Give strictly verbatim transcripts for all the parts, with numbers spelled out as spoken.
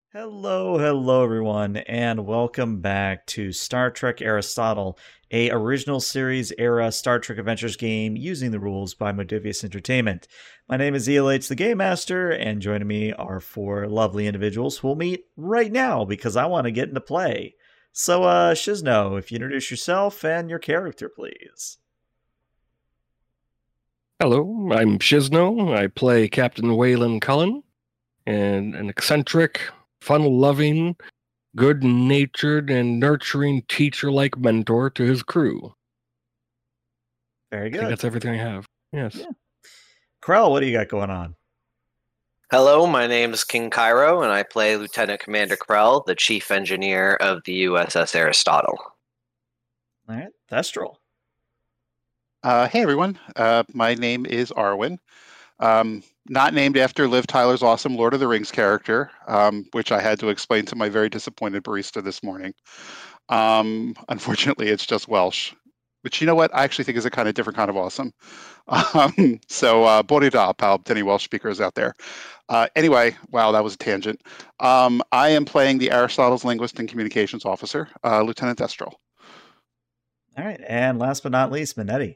Hello, hello everyone, and welcome back to Star Trek Aristotle, a original series era Star Trek Adventures game using the rules by Modivius Entertainment. My name is E L H the Game Master, and joining me are four lovely individuals who will meet right now because I want to get into play. So, uh, Shizno, if you introduce yourself and your character, please. Hello, I'm Shizno. I play Captain Waylon Cullen, and an eccentric, fun-loving, good-natured, and nurturing teacher-like mentor to his crew. Very I good. think that's everything I have. Yes. Yeah. Krell, what do you got going on? Hello, my name is King Cairo, and I play Lieutenant Commander Krell, the Chief Engineer of the U S S Aristotle. All right, Thestral. Uh, hey everyone, uh, my name is Arwen. Um, not named after Liv Tyler's awesome Lord of the Rings character, um, which I had to explain to my very disappointed barista this morning. Um, unfortunately, it's just Welsh, which you know what I actually think is a kind of different kind of awesome. Um, so, uh, Bore da, pal, to any Welsh speakers out there. Uh, anyway, wow, that was a tangent. Um, I am playing the Aristotle's Linguist and Communications Officer, uh, Lieutenant Thestral. All right, and last but not least, Minetti.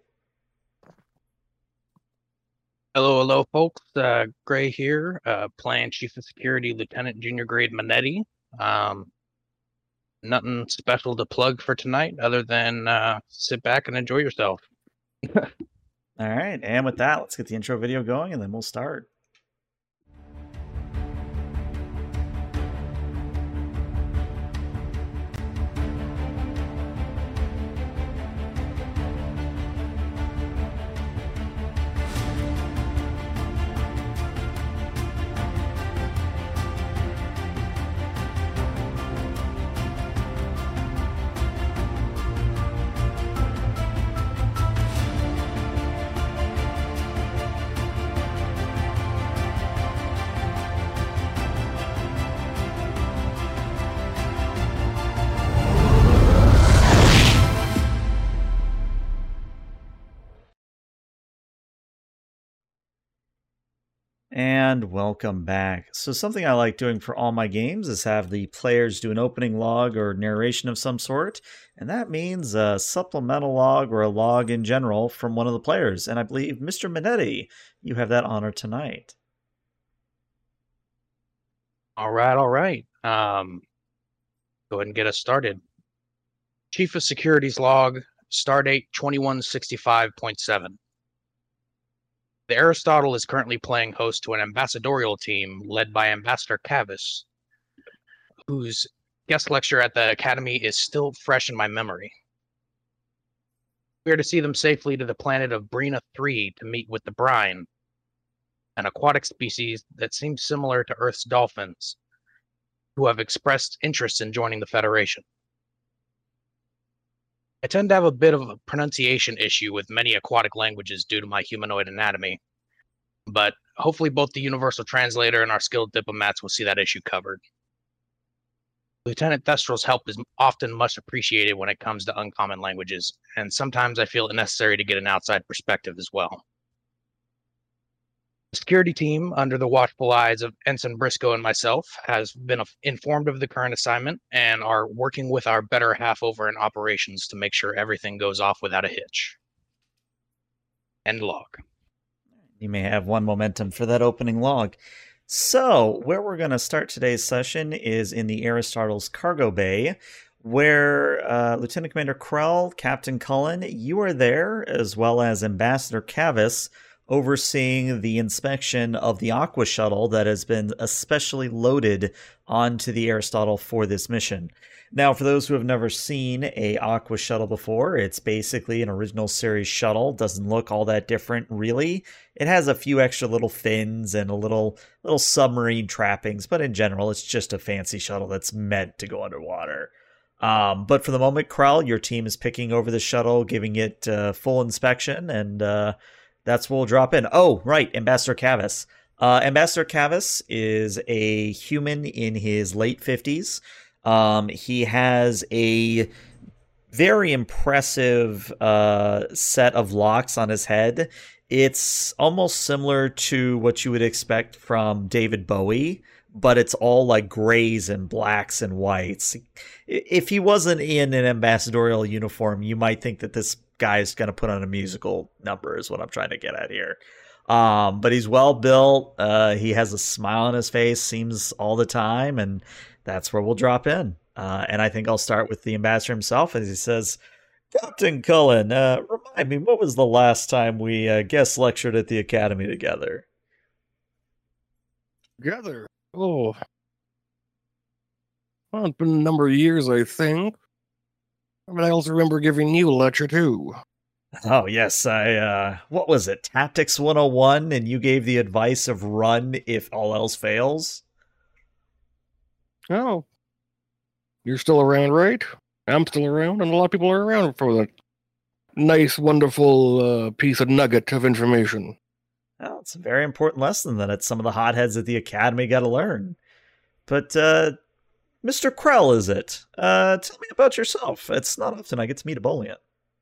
Hello, hello, folks. Uh, Gray here, uh, playing Chief of Security Lieutenant Junior Grade Manetti. Um, nothing special to plug for tonight other than uh, sit back and enjoy yourself. All right, and with that, let's get the intro video going and then we'll start. And welcome back. So something I like doing for all my games is have the players do an opening log or narration of some sort, and that means a supplemental log or a log in general from one of the players. And I believe, Mister Minetti, you have that honor tonight. All right, all right. Um, go ahead and get us started. Chief of Security's log, stardate twenty-one sixty-five point seven. The Aristotle is currently playing host to an ambassadorial team led by Ambassador Cavis, whose guest lecture at the Academy is still fresh in my memory. We are to see them safely to the planet of Brina three to meet with the brine, an aquatic species that seems similar to Earth's dolphins, who have expressed interest in joining the Federation. I tend to have a bit of a pronunciation issue with many aquatic languages due to my humanoid anatomy, but hopefully both the universal translator and our skilled diplomats will see that issue covered. Lieutenant Thestral's help is often much appreciated when it comes to uncommon languages, and sometimes I feel it necessary to get an outside perspective as well. The security team, under the watchful eyes of Ensign Briscoe and myself, has been informed of the current assignment and are working with our better half over in operations to make sure everything goes off without a hitch. End log. You may have one momentum for that opening log. So, where we're going to start today's session is in the Aristotle's cargo bay, where uh, Lieutenant Commander Krell, Captain Cullen, you are there, as well as Ambassador Cavis, overseeing the inspection of the Aqua Shuttle that has been especially loaded onto the Aristotle for this mission. Now, for those who have never seen a Aqua Shuttle before, it's basically an original series shuttle. Doesn't look all that different, really. It has a few extra little fins and a little little submarine trappings, but in general, it's just a fancy shuttle that's meant to go underwater. Um, but for the moment, Krell, your team is picking over the shuttle, giving it uh, full inspection, and uh, that's where we'll drop in. Oh, right, Ambassador Cavis. Uh, Ambassador Cavis is a human in his late fifties. Um, he has a very impressive uh, set of locks on his head. It's almost similar to what you would expect from David Bowie, but it's all like grays and blacks and whites. If he wasn't in an ambassadorial uniform, you might think that this guy's going to put on a musical number, is what I'm trying to get at here. Um, but he's well built. Uh, he has a smile on his face, seems all the time, and that's where we'll drop in. Uh, and I think I'll start with the ambassador himself as he says, Captain Cullen, uh, remind me, what was the last time we uh, guest lectured at the Academy together? Together? Oh. Well, it's been a number of years, I think. But I also remember giving you a lecture, too. Oh, yes. I, uh, what was it? Tactics one oh one, and you gave the advice of run if all else fails? Oh. You're still around, right? I'm still around, and a lot of people are around for that nice, wonderful uh, piece of nugget of information. Well, it's a very important lesson that some of the hotheads at the Academy got to learn. But, uh, Mister Krell, is it? Uh, tell me about yourself. It's not often I get to meet a Bolian.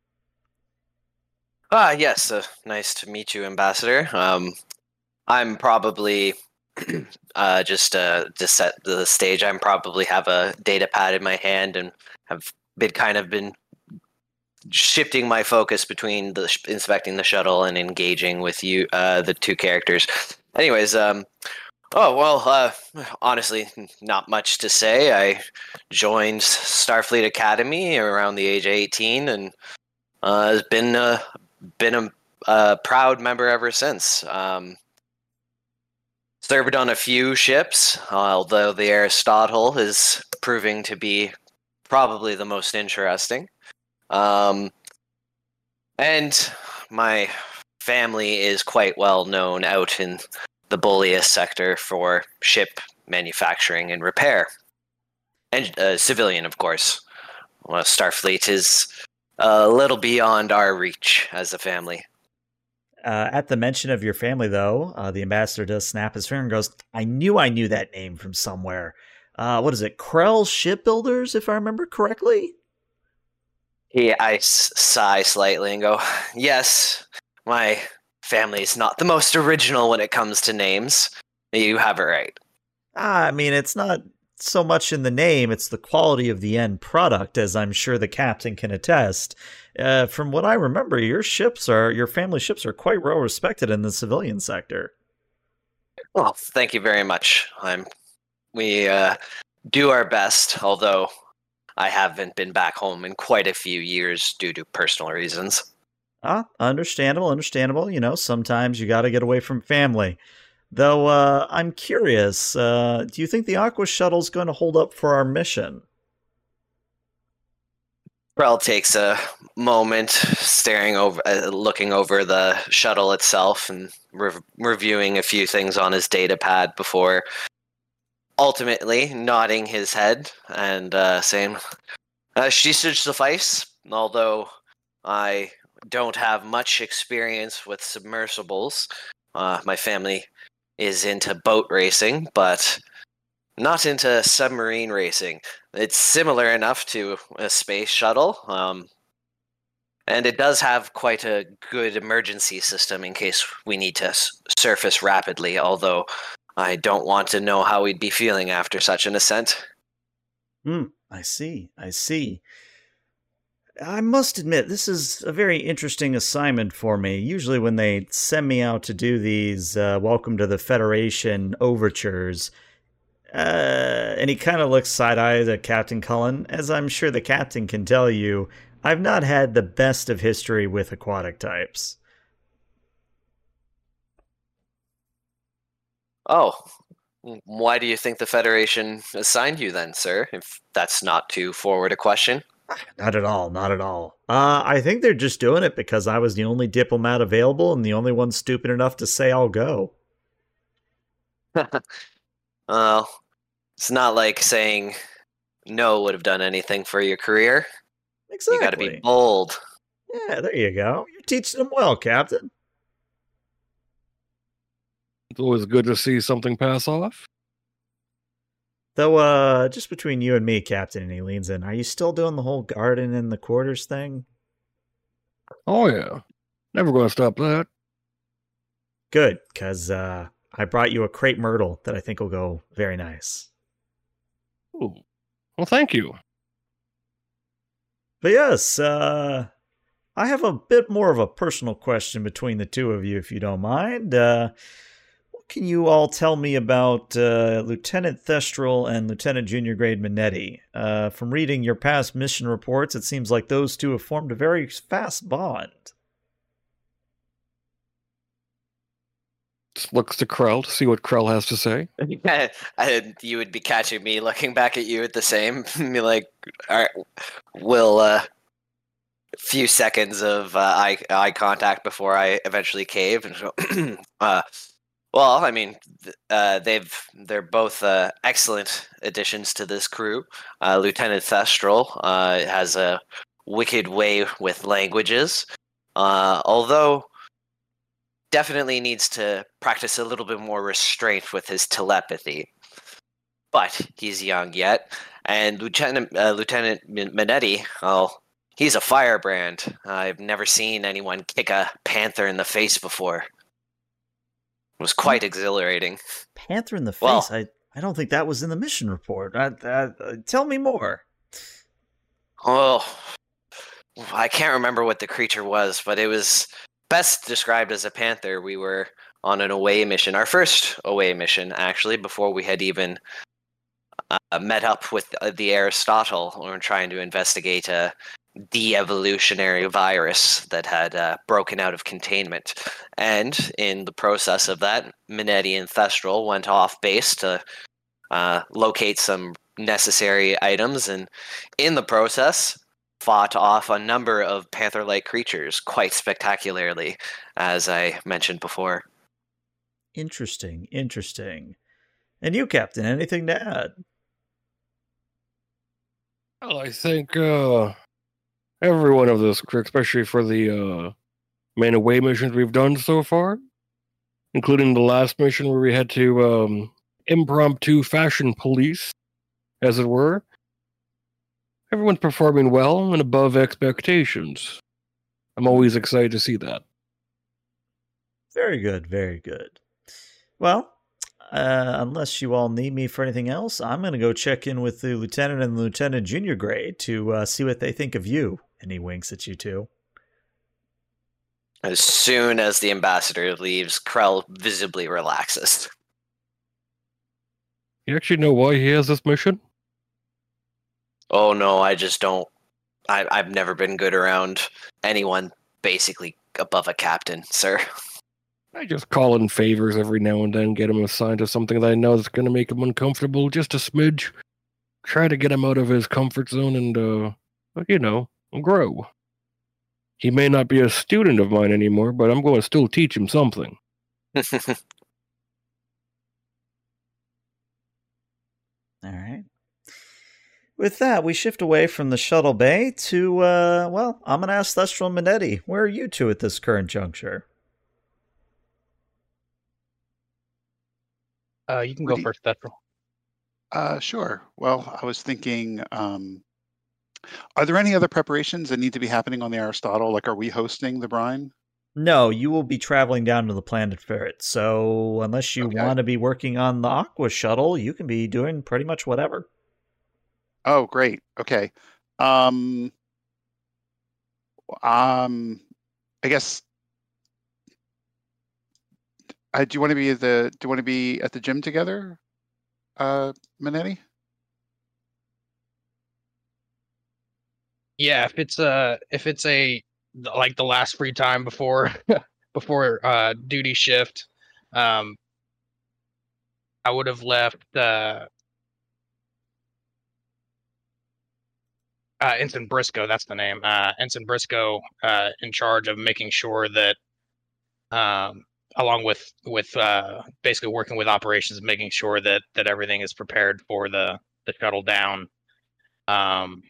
Ah, yes. Uh, nice to meet you, Ambassador. Um, I'm probably... uh, just uh, to set the stage, I'm probably have a data pad in my hand and have been kind of been shifting my focus between the sh- inspecting the shuttle and engaging with you, uh, the two characters. Anyways, um, oh well, uh, honestly, not much to say. I joined Starfleet Academy around the age of eighteen, and uh, has been uh, been a, a proud member ever since. Um, Served on a few ships, although the Aristotle is proving to be probably the most interesting. Um, and my family is quite well known out in the Boleus sector for ship manufacturing and repair. And uh, civilian, of course. Well, Starfleet is a little beyond our reach as a family. Uh, at the mention of your family, though, uh, the ambassador does snap his finger and goes, I knew I knew that name from somewhere. Uh, what is it? Krell Shipbuilders, if I remember correctly? He, I s- sigh slightly and go, yes, my family's not the most original when it comes to names. You have it right. Ah, I mean, it's not so much in the name, it's the quality of the end product, as I'm sure the captain can attest. Uh, from what I remember, your ships are, your family ships are quite well respected in the civilian sector. Well, thank you very much. I'm, we uh, do our best, although I haven't been back home in quite a few years due to personal reasons. Ah, understandable, understandable. You know, sometimes you got to get away from family. Though, uh, I'm curious, uh, do you think the Aqua Shuttle's going to hold up for our mission? Krell takes a moment, staring over, uh, looking over the shuttle itself, and re- reviewing a few things on his data pad before ultimately nodding his head and uh, saying, uh, "She should suffice." Although I don't have much experience with submersibles, uh, my family is into boat racing, but not into submarine racing. It's similar enough to a space shuttle, um, and it does have quite a good emergency system in case we need to s- surface rapidly, although I don't want to know how we'd be feeling after such an ascent. Hmm, I see, I see. I must admit, this is a very interesting assignment for me. Usually when they send me out to do these uh, Welcome to the Federation overtures, Uh, and he kind of looks side-eyed at Captain Cullen. As I'm sure the captain can tell you, I've not had the best of history with aquatic types. Oh, why do you think the Federation assigned you then, sir, if that's not too forward a question? Not at all, not at all. Uh, I think they're just doing it because I was the only diplomat available and the only one stupid enough to say I'll go. Well, it's not like saying no would have done anything for your career. Exactly. You gotta be bold. Yeah, there you go. You're teaching them well, Captain. It's always good to see something pass off. Though, uh, just between you and me, Captain, and he leans in, are you still doing the whole garden in the quarters thing? Oh, yeah. Never going to stop that. Good, because uh, I brought you a crepe myrtle that I think will go very nice. Ooh. Well, thank you. But yes, uh, I have a bit more of a personal question between the two of you, if you don't mind. Uh, what can you all tell me about uh, Lieutenant Thestral and Lieutenant Junior Grade Minetti? Uh, from reading your past mission reports, it seems like those two have formed a very fast bond. Just looks to Krell to see what Krell has to say. I, you would be catching me looking back at you at the same. Be like, all right, we'll uh, few seconds of uh, eye eye contact before I eventually cave. And so, uh, well, I mean, uh, they've they're both uh, excellent additions to this crew. Uh, Lieutenant Thestral uh, has a wicked way with languages, uh, although definitely needs to practice a little bit more restraint with his telepathy. But he's young yet. And Lieutenant uh, Lieutenant Minetti, well, he's a firebrand. I've never seen anyone kick a panther in the face before. It was quite exhilarating. Panther in the face? Well, I, I don't think that was in the mission report. Uh, uh, tell me more. Oh, I can't remember what the creature was, but it was best described as a panther. We were on an away mission, our first away mission, actually, before we had even uh, met up with the Aristotle. We were trying to investigate a de-evolutionary virus that had uh, broken out of containment. And in the process of that, Minetti and Thestral went off base to uh, locate some necessary items, and in the process fought off a number of panther-like creatures quite spectacularly, as I mentioned before. Interesting, interesting. And you, Captain, anything to add? Well, I think uh, every one of this, especially for the uh, main away missions we've done so far, including the last mission where we had to um, impromptu fashion police, as it were, everyone's performing well and above expectations. I'm always excited to see that. Very good, very good. Well, uh, unless you all need me for anything else, I'm going to go check in with the Lieutenant and the Lieutenant Junior Grade to uh, see what they think of you. And he winks at you two. As soon as the ambassador leaves, Krell visibly relaxes. You actually know why he has this mission? Oh no, I just don't. I, I've never been good around anyone basically above a captain, sir. I just call in favors every now and then, get him assigned to something that I know is going to make him uncomfortable, just a smidge. Try to get him out of his comfort zone and, uh, you know, grow. He may not be a student of mine anymore, but I'm going to still teach him something. All right. With that, we shift away from the shuttle bay to, uh, well, I'm going to ask Thestral and Minetti, where are you two at this current juncture? Uh, you can What go do you- first, Thestral. Uh, sure. Well, I was thinking, um, are there any other preparations that need to be happening on the Aristotle? Like, are we hosting the brine? No, you will be traveling down to the planet Ferret, so unless you Okay. want to be working on the Aqua shuttle, you can be doing pretty much whatever. Oh, great. Okay. Um, um, I guess. Uh, do you want to be at the? Do you want to be at the gym together, uh, Minetti? Yeah, if it's a if it's a like the last free time before before uh, duty shift, um, I would have left uh, uh, Ensign Briscoe. That's the name. Uh, Ensign Briscoe uh, in charge of making sure that, um, along with with uh, basically working with operations, making sure that that everything is prepared for the the shuttle down. Um,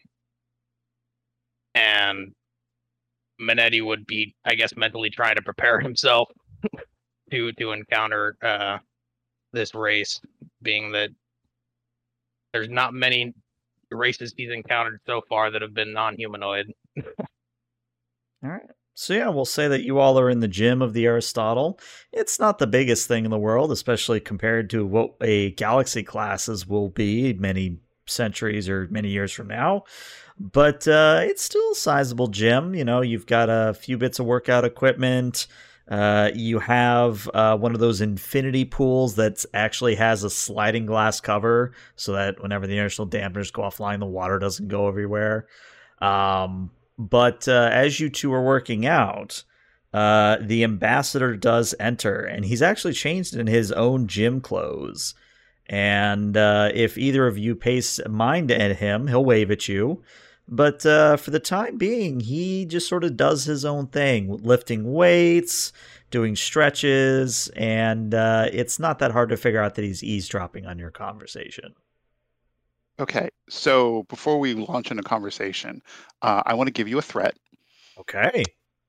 and Minetti would be, I guess, mentally trying to prepare himself to to encounter uh, this race, being that there's not many races he's encountered so far that have been non-humanoid. All right. So yeah, we'll say that you all are in the gym of the Aristotle. It's not the biggest thing in the world, especially compared to what a galaxy classes will be many centuries or many years from now. But uh, it's still a sizable gym. You know, you've got a few bits of workout equipment. Uh, you have uh, one of those infinity pools that actually has a sliding glass cover so that whenever the inertial dampeners go offline, the water doesn't go everywhere. Um, but uh, as you two are working out, uh, the ambassador does enter, and he's actually changed in his own gym clothes. And uh, if either of you pays mind at him, he'll wave at you. But uh, for the time being, he just sort of does his own thing, lifting weights, doing stretches, and uh, it's not that hard to figure out that he's eavesdropping on your conversation. Okay, so before we launch into conversation, uh, I want to give you a threat. Okay.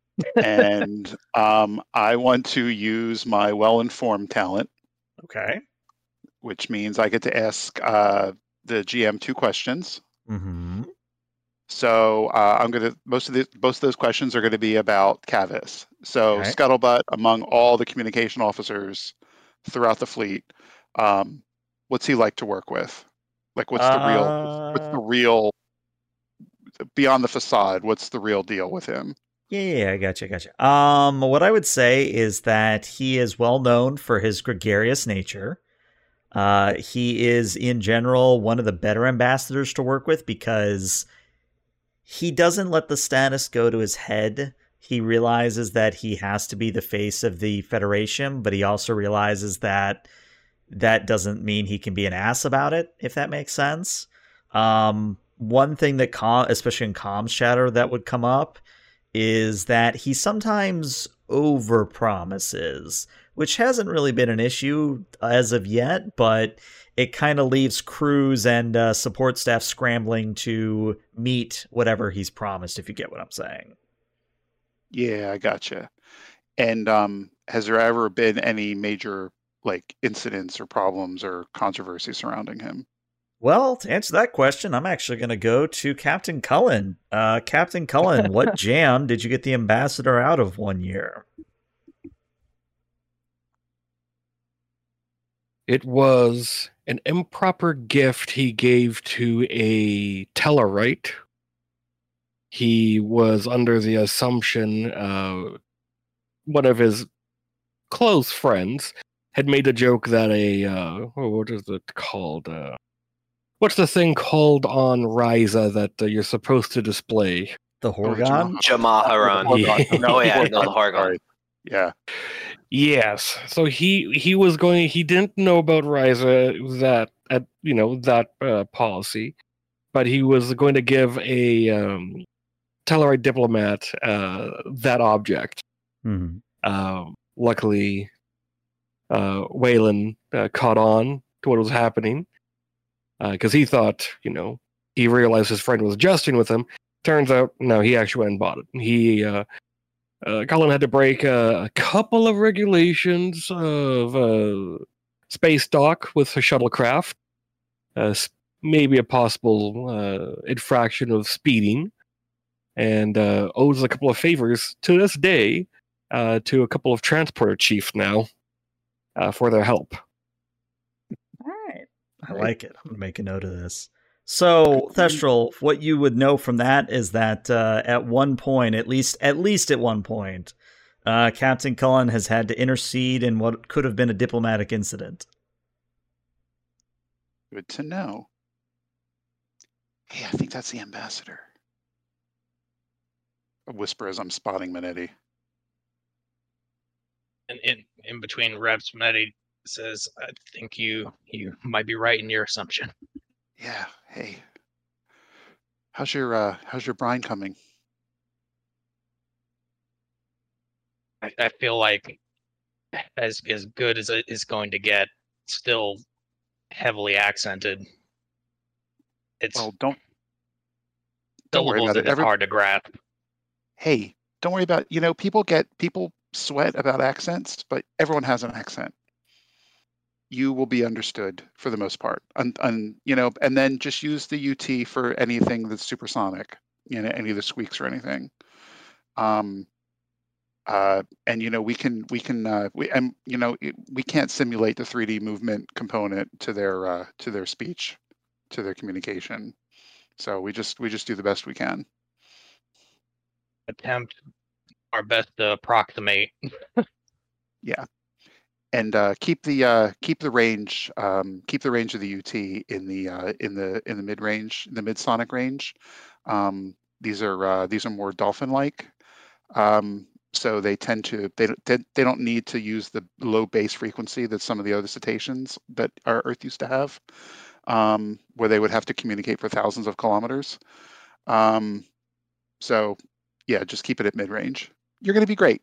and um, I want to use my well-informed talent. Okay. Which means I get to ask uh, the G M two questions. Mm-hmm. So uh, I'm gonna most of the most of those questions are going to be about Cavis. So Okay. Scuttlebutt, among all the communication officers throughout the fleet, um, what's he like to work with? Like, what's the real? Uh, What's the real? Beyond the facade, what's the real deal with him? Yeah, yeah, I gotcha, gotcha. Um, what I would say is that he is well known for his gregarious nature. Uh, he is, in general, one of the better ambassadors to work with because he doesn't let the status go to his head. He realizes that he has to be the face of the Federation, but he also realizes that that doesn't mean he can be an ass about it, if that makes sense. Um, one thing that, com- especially in comms chatter, that would come up is that he sometimes overpromises, which hasn't really been an issue as of yet, but it kind of leaves crews and uh, support staff scrambling to meet whatever he's promised, if you get what I'm saying. Yeah, I gotcha. And um, has there ever been any major like incidents or problems or controversy surrounding him? Well, to answer that question, I'm actually going to go to Captain Cullen. Uh, Captain Cullen, what jam did you get the ambassador out of one year? It was an improper gift he gave to a Tellarite. He was under the assumption uh, one of his close friends had made a joke that a, uh, oh, what is it called? Uh, what's the thing called on Ryza that uh, you're supposed to display? The Horgon? Jamaharon. Oh, Yeah. Oh yeah, no, the Sorry. Horgon. Yeah. Yes. So he he was going. He didn't know about Ryza that at you know that uh, policy, but he was going to give a um, Tellarite diplomat uh, that object. Mm-hmm. Um, luckily, uh, Waylon uh, caught on to what was happening because uh, he thought, you know, he realized his friend was jesting with him. Turns out, no, he actually went and bought it. He, uh, uh, Cullen had to break uh, a couple of regulations of uh, space dock with a shuttlecraft, uh, maybe a possible uh, infraction of speeding, and uh, owes a couple of favors to this day uh, to a couple of transporter chiefs now uh, for their help. All right. I like it. I'm going to make a note of this. So, Thestral, what you would know from that is that uh, at one point, at least at least at one point, uh, Captain Cullen has had to intercede in what could have been a diplomatic incident. Good to know. Hey, I think that's the ambassador. A whisper as I'm spotting Minetti. And in, in between reps, Medi says, I think you you might be right in your assumption. Yeah. Hey. How's your uh how's your brine coming? I, I feel like as as good as it is going to get, still heavily accented. It's Well, don't don't worry syllables about it. that is Every, hard to grasp. hey, don't worry about you know, people get people sweat about accents, but everyone has an accent. You will be understood for the most part. And, and you know, and then just use the U T for anything that's supersonic, you know, any of the squeaks or anything. Um, Uh, and you know we can we can uh, we and you know it, we can't simulate the three D movement component to their uh, to their speech, to their communication. So we just we just do the best we can. Attempt our best to approximate. Yeah, and uh, keep the uh, keep the range um, keep the range of the U T in the uh, in the in the mid range, the mid sonic range. Um, these are uh, these are more dolphin like. Um, so they tend to they, they they don't need to use the low base frequency that some of the other cetaceans that our Earth used to have, um, where they would have to communicate for thousands of kilometers. Um, so yeah, just keep it at mid range. You're going to be great.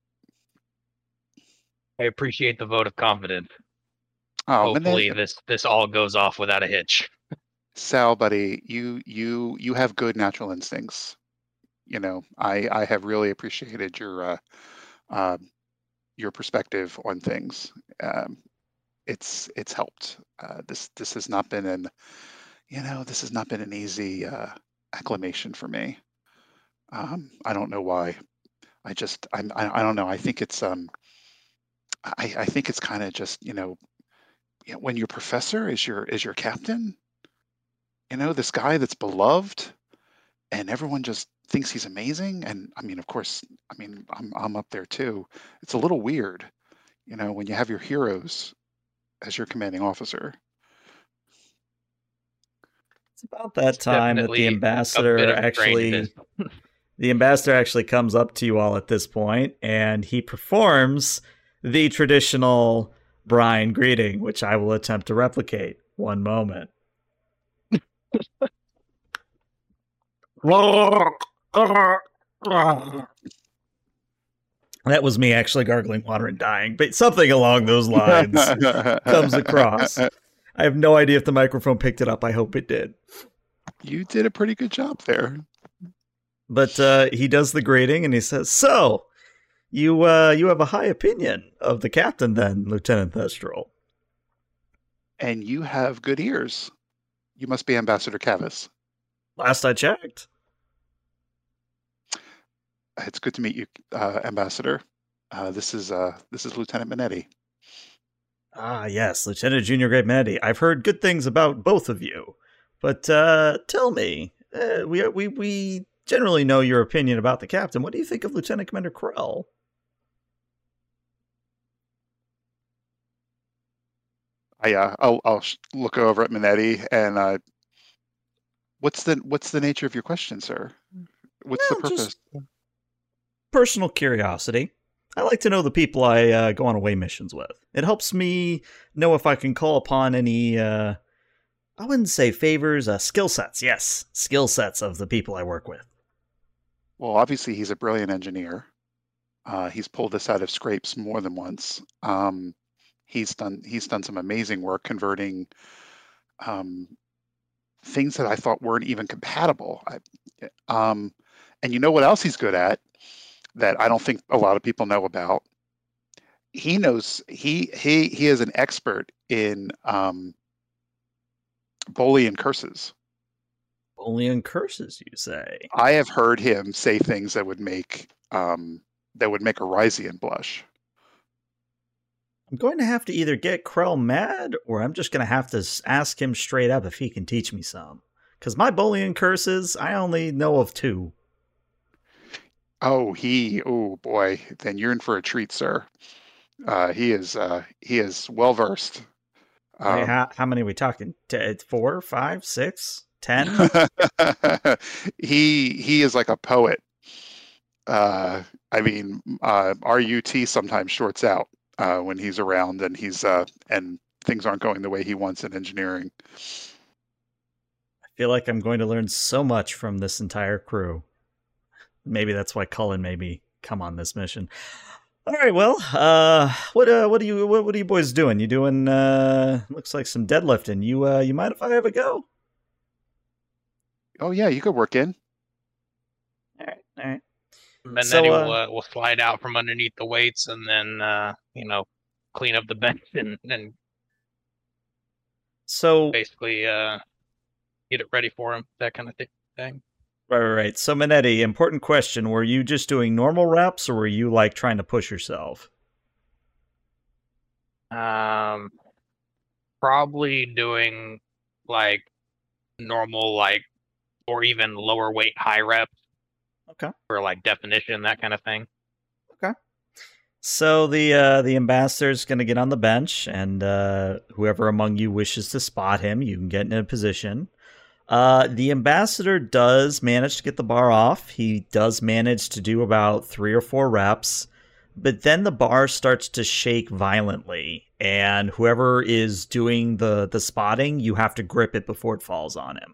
I appreciate the vote of confidence. Oh, Hopefully, man, this this all goes off without a hitch. Sal, buddy, you you you have good natural instincts. You know, I I have really appreciated your uh, uh, your perspective on things. Um, it's it's helped. Uh, this this has not been an you know this has not been an easy uh, acclimation for me. Um, I don't know why. I just I'm I, I don't know. I think it's um I I think it's kind of just you know you know, when your professor is your is your captain. You know, this guy that's beloved and everyone just thinks he's amazing. And I mean, of course, I mean, I'm I'm up there too. It's a little weird, you know, when you have your heroes as your commanding officer. It's about that time that the Definitely a bit ambassador of actually strangeness. the ambassador actually comes up to you all at this point, and he performs the traditional Brian greeting, which I will attempt to replicate. One moment. That was me actually gargling water and dying, but something along those lines comes across. I have no idea if the microphone picked it up. I hope it did. You did a pretty good job there. But uh, he does the grading, and he says, "So, you uh, you have a high opinion of the captain, then, Lieutenant Thestral?" And you have good ears. You must be Ambassador Cavis. Last I checked. It's good to meet you, uh, Ambassador. Uh, this is uh, this is Lieutenant Minetti. Ah, yes, Lieutenant Junior Grade Minetti. I've heard good things about both of you, but uh, tell me, uh, we we we generally know your opinion about the captain. What do you think of Lieutenant Commander Krell? I uh, I'll I'll look over at Minetti and uh, what's the what's the nature of your question, sir? What's Well, the purpose? just personal curiosity. I like to know the people I uh, go on away missions with. It helps me know if I can call upon any, uh, I wouldn't say favors, uh, skill sets. Yes, skill sets of the people I work with. Well, obviously he's a brilliant engineer. Uh, he's pulled us out of scrapes more than once. Um, he's done he's done some amazing work converting um, things that I thought weren't even compatible. I, um, and you know what else he's good at that I don't think a lot of people know about? He knows he he he is an expert in um, Boolean curses. Boolean curses, you say? I have heard him say things that would make um, that would make a Ryzian blush. I'm going to have to either get Krell mad, or I'm just going to have to ask him straight up if he can teach me some. Because my Boolean curses, I only know of two. Oh, he, oh boy, then you're in for a treat, sir. Uh, he is, uh, he is well versed. Wait, Um, how, how many are we talking? T- four, five, six, ten? he he is like a poet. Uh, I mean, uh, R U T sometimes shorts out uh, when he's around, and he's uh, and things aren't going the way he wants in engineering. I feel like I'm going to learn so much from this entire crew. Maybe that's why Cullen made me come on this mission. All right, well, uh, what uh, what are you what, what are you boys doing? You doing uh, looks like some deadlifting. You uh, you mind if I have a go? Oh yeah, you could work in. All right, all right. Minetti So, uh, will, uh, will slide out from underneath the weights and then, uh, you know, clean up the bench and, and So basically uh, get it ready for him, that kind of th- thing. Right, right, right. So, Minetti, important question. Were you just doing normal reps, or were you, like, trying to push yourself? Um, probably doing like normal, like, or even lower weight high reps Okay. for like definition, that kind of thing. Okay. So the uh, the ambassador's going to get on the bench, and uh, whoever among you wishes to spot him, you can get in a position. Uh, the ambassador does manage to get the bar off. He does manage to do about three or four reps, but then the bar starts to shake violently, and whoever is doing the the spotting, you have to grip it before it falls on him.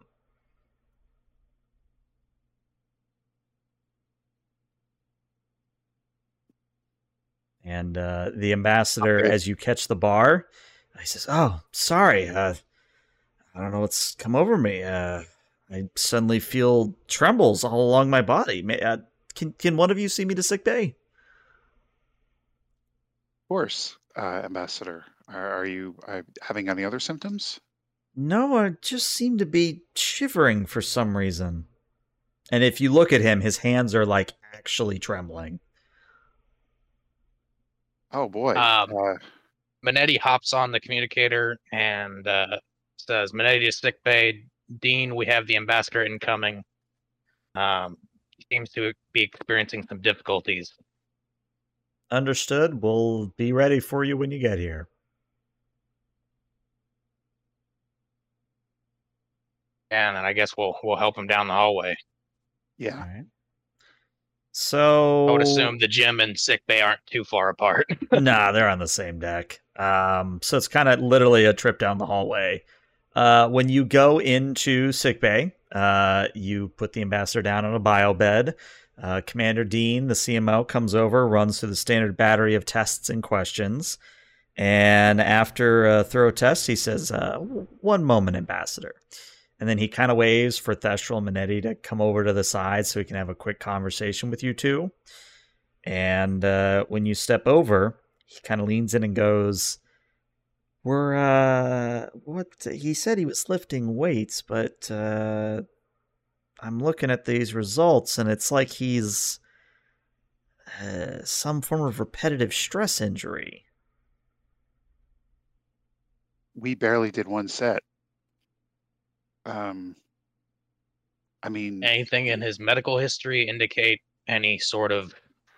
And uh, the ambassador, Okay. as you catch the bar, he says, "Oh, sorry. Uh, I don't know what's come over me. Uh, I suddenly feel trembles all along my body. May, uh, can can one of you see me to sick bay?" Of course, uh, Ambassador. Are, are you uh, having any other symptoms? No, I just seem to be shivering for some reason. And if you look at him, his hands are like actually trembling. Oh boy. Um, Uh, Minetti hops on the communicator and uh, says, "Minetti to sick bay. Dean, we have the ambassador incoming. Um, he seems to be experiencing some difficulties." Understood. We'll be ready for you when you get here. And then I guess we'll we'll help him down the hallway. All yeah. right. So I would assume the gym and sick bay aren't too far apart. Nah, they're on the same deck. Um, so it's kind of literally a trip down the hallway. Uh, when you go into sickbay, uh, you put the ambassador down on a bio bed. Uh, Commander Dean, the C M O, comes over, runs through the standard battery of tests and questions. And after a thorough test, he says, uh, one moment, Ambassador. And then he kind of waves for Thestral and Minetti to come over to the side so he can have a quick conversation with you two. And uh, when you step over, he kind of leans in and goes, We're, uh, what? He said he was lifting weights, but uh, I'm looking at these results, and it's like he's uh, some form of repetitive stress injury. We barely did one set. Um, I mean, Anything in his medical history indicate any sort of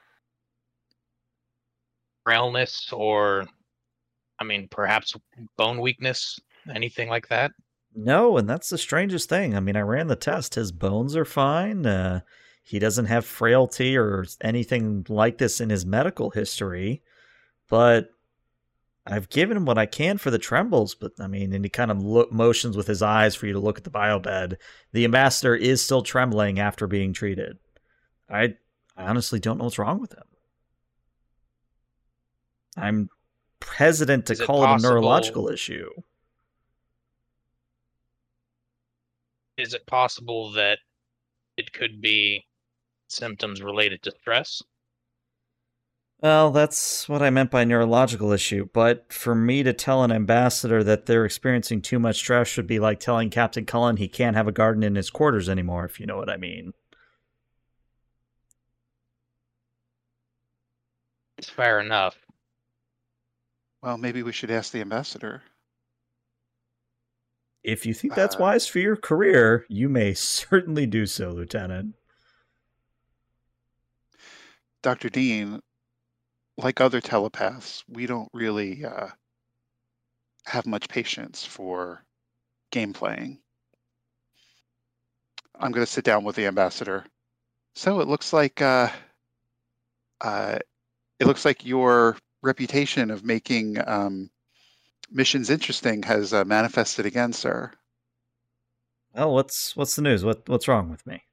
frailness or, I mean, perhaps bone weakness, anything like that? No, and that's the strangest thing. I mean, I ran the test. His bones are fine. Uh, he doesn't have frailty or anything like this in his medical history, but I've given him what I can for the trembles, but I mean, and he kind of look, motions with his eyes for you to look at the biobed. The ambassador is still trembling after being treated. I, I honestly don't know what's wrong with him. I'm hesitant to Is it call it a possible- neurological issue. Is it possible that it could be symptoms related to stress? Well, that's what I meant by neurological issue, but for me to tell an ambassador that they're experiencing too much stress would be like telling Captain Cullen he can't have a garden in his quarters anymore, if you know what I mean. It's fair enough. well, maybe we should ask the ambassador. If you think that's Uh, wise for your career, you may certainly do so, Lieutenant. Doctor Dean, like other telepaths, we don't really uh, have much patience for game playing. I'm going to sit down with the ambassador. So it looks like uh, uh, it looks like your reputation of making um, missions interesting has uh, manifested again, sir. Well, what's what's the news? What what's wrong with me?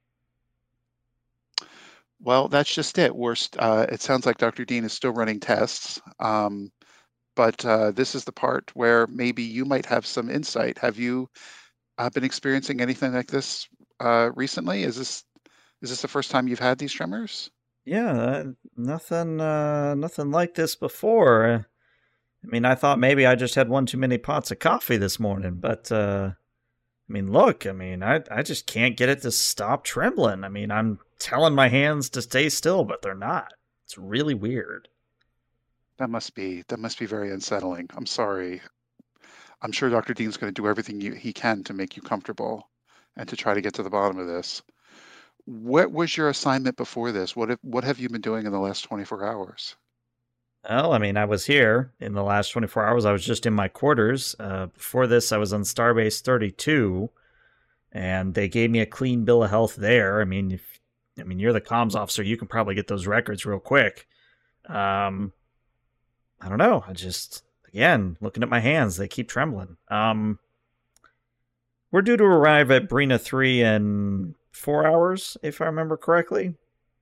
Well, that's just it. We're st- uh, it sounds like Doctor Dean is still running tests, um, but uh, this is the part where maybe you might have some insight. Have you uh, been experiencing anything like this uh, recently? Is this is this the first time you've had these tremors? Yeah, uh, nothing uh, nothing like this before. Uh, I mean, I thought maybe I just had one too many pots of coffee this morning, but uh, I mean, look, I mean, I, I just can't get it to stop trembling. I mean, I'm telling my hands to stay still, but they're not. It's really weird. That must be that must be very unsettling. I'm sorry. I'm sure Doctor Dean's going to do everything you, he can to make you comfortable and to try to get to the bottom of this. What was your assignment before this? What have, what have you been doing in the last twenty-four hours? Well, I mean, I was here in the last twenty-four hours. I was just in my quarters. Uh, before this, I was on Starbase thirty-two, and they gave me a clean bill of health there. I mean, if I mean, you're the comms officer. You can probably get those records real quick. Um, I don't know. I just, again, looking at my hands, they keep trembling. Um, we're due to arrive at Brina three in four hours, if I remember correctly.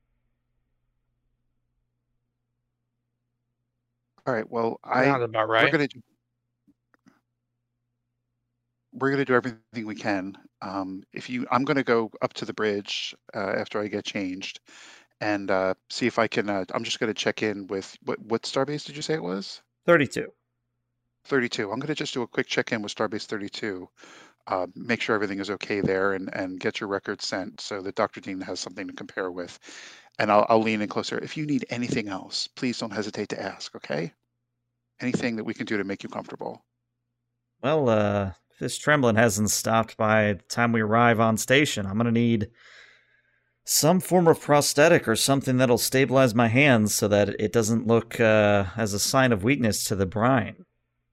All right. Well, I Sounds about we're right. gonna do, we're gonna do everything we can. Um, if you, I'm gonna go up to the bridge uh, after I get changed, and uh, see if I can. Uh, I'm just gonna check in with what what Starbase did you say it was? thirty-two. thirty-two. I'm gonna just do a quick check in with Starbase thirty-two. Uh, make sure everything is okay there, and and get your records sent so that Doctor Dean has something to compare with. And I'll I'll lean in closer. If you need anything else, please don't hesitate to ask. Okay? Anything that we can do to make you comfortable. Well, uh, if this trembling hasn't stopped by the time we arrive on station, I'm gonna need some form of prosthetic or something that'll stabilize my hands so that it doesn't look uh, as a sign of weakness to the brine.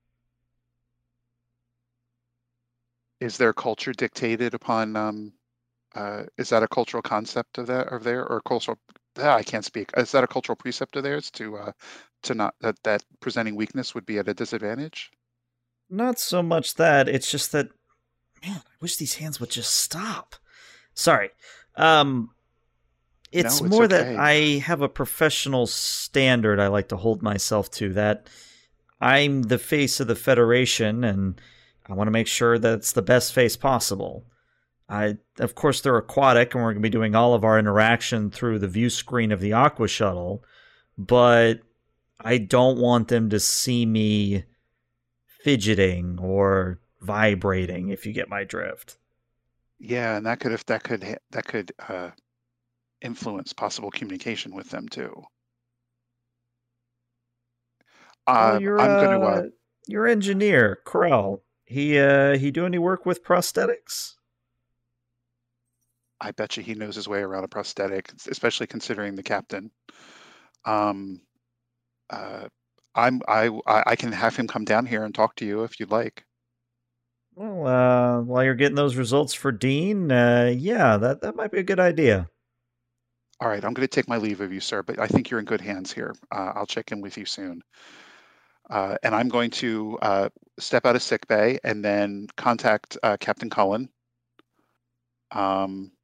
Is there culture dictated upon? Um, uh, is that a cultural concept of that of there, or cultural? Ah, I can't speak. Is that a cultural precept of theirs to uh, to not that that presenting weakness would be at a disadvantage? Not so much that, it's just that, man, I wish these hands would just stop. Sorry. Um, it's No, it's more that okay. I have a professional standard I like to hold myself to, that I'm the face of the Federation, and I want to make sure that it's the best face possible. I, of course, they're aquatic, and we're going to be doing all of our interaction through the view screen of the Aqua Shuttle, but I don't want them to see me fidgeting or vibrating, if you get my drift. Yeah, and that could if that could ha- that could uh, influence possible communication with them too. Well, Uh, your I'm going to. Uh, uh, your engineer, Krell, he uh, he do any work with prosthetics? I bet you he knows his way around a prosthetic, especially considering the captain. Um, uh, I'm I I I can have him come down here and talk to you if you'd like. Well, uh, while you're getting those results for Dean, uh, yeah, that, that might be a good idea. All right, I'm going to take my leave of you, sir, but I think you're in good hands here. Uh, I'll check in with you soon. Uh, and I'm going to uh, step out of sick bay and then contact uh, Captain Cullen. Um,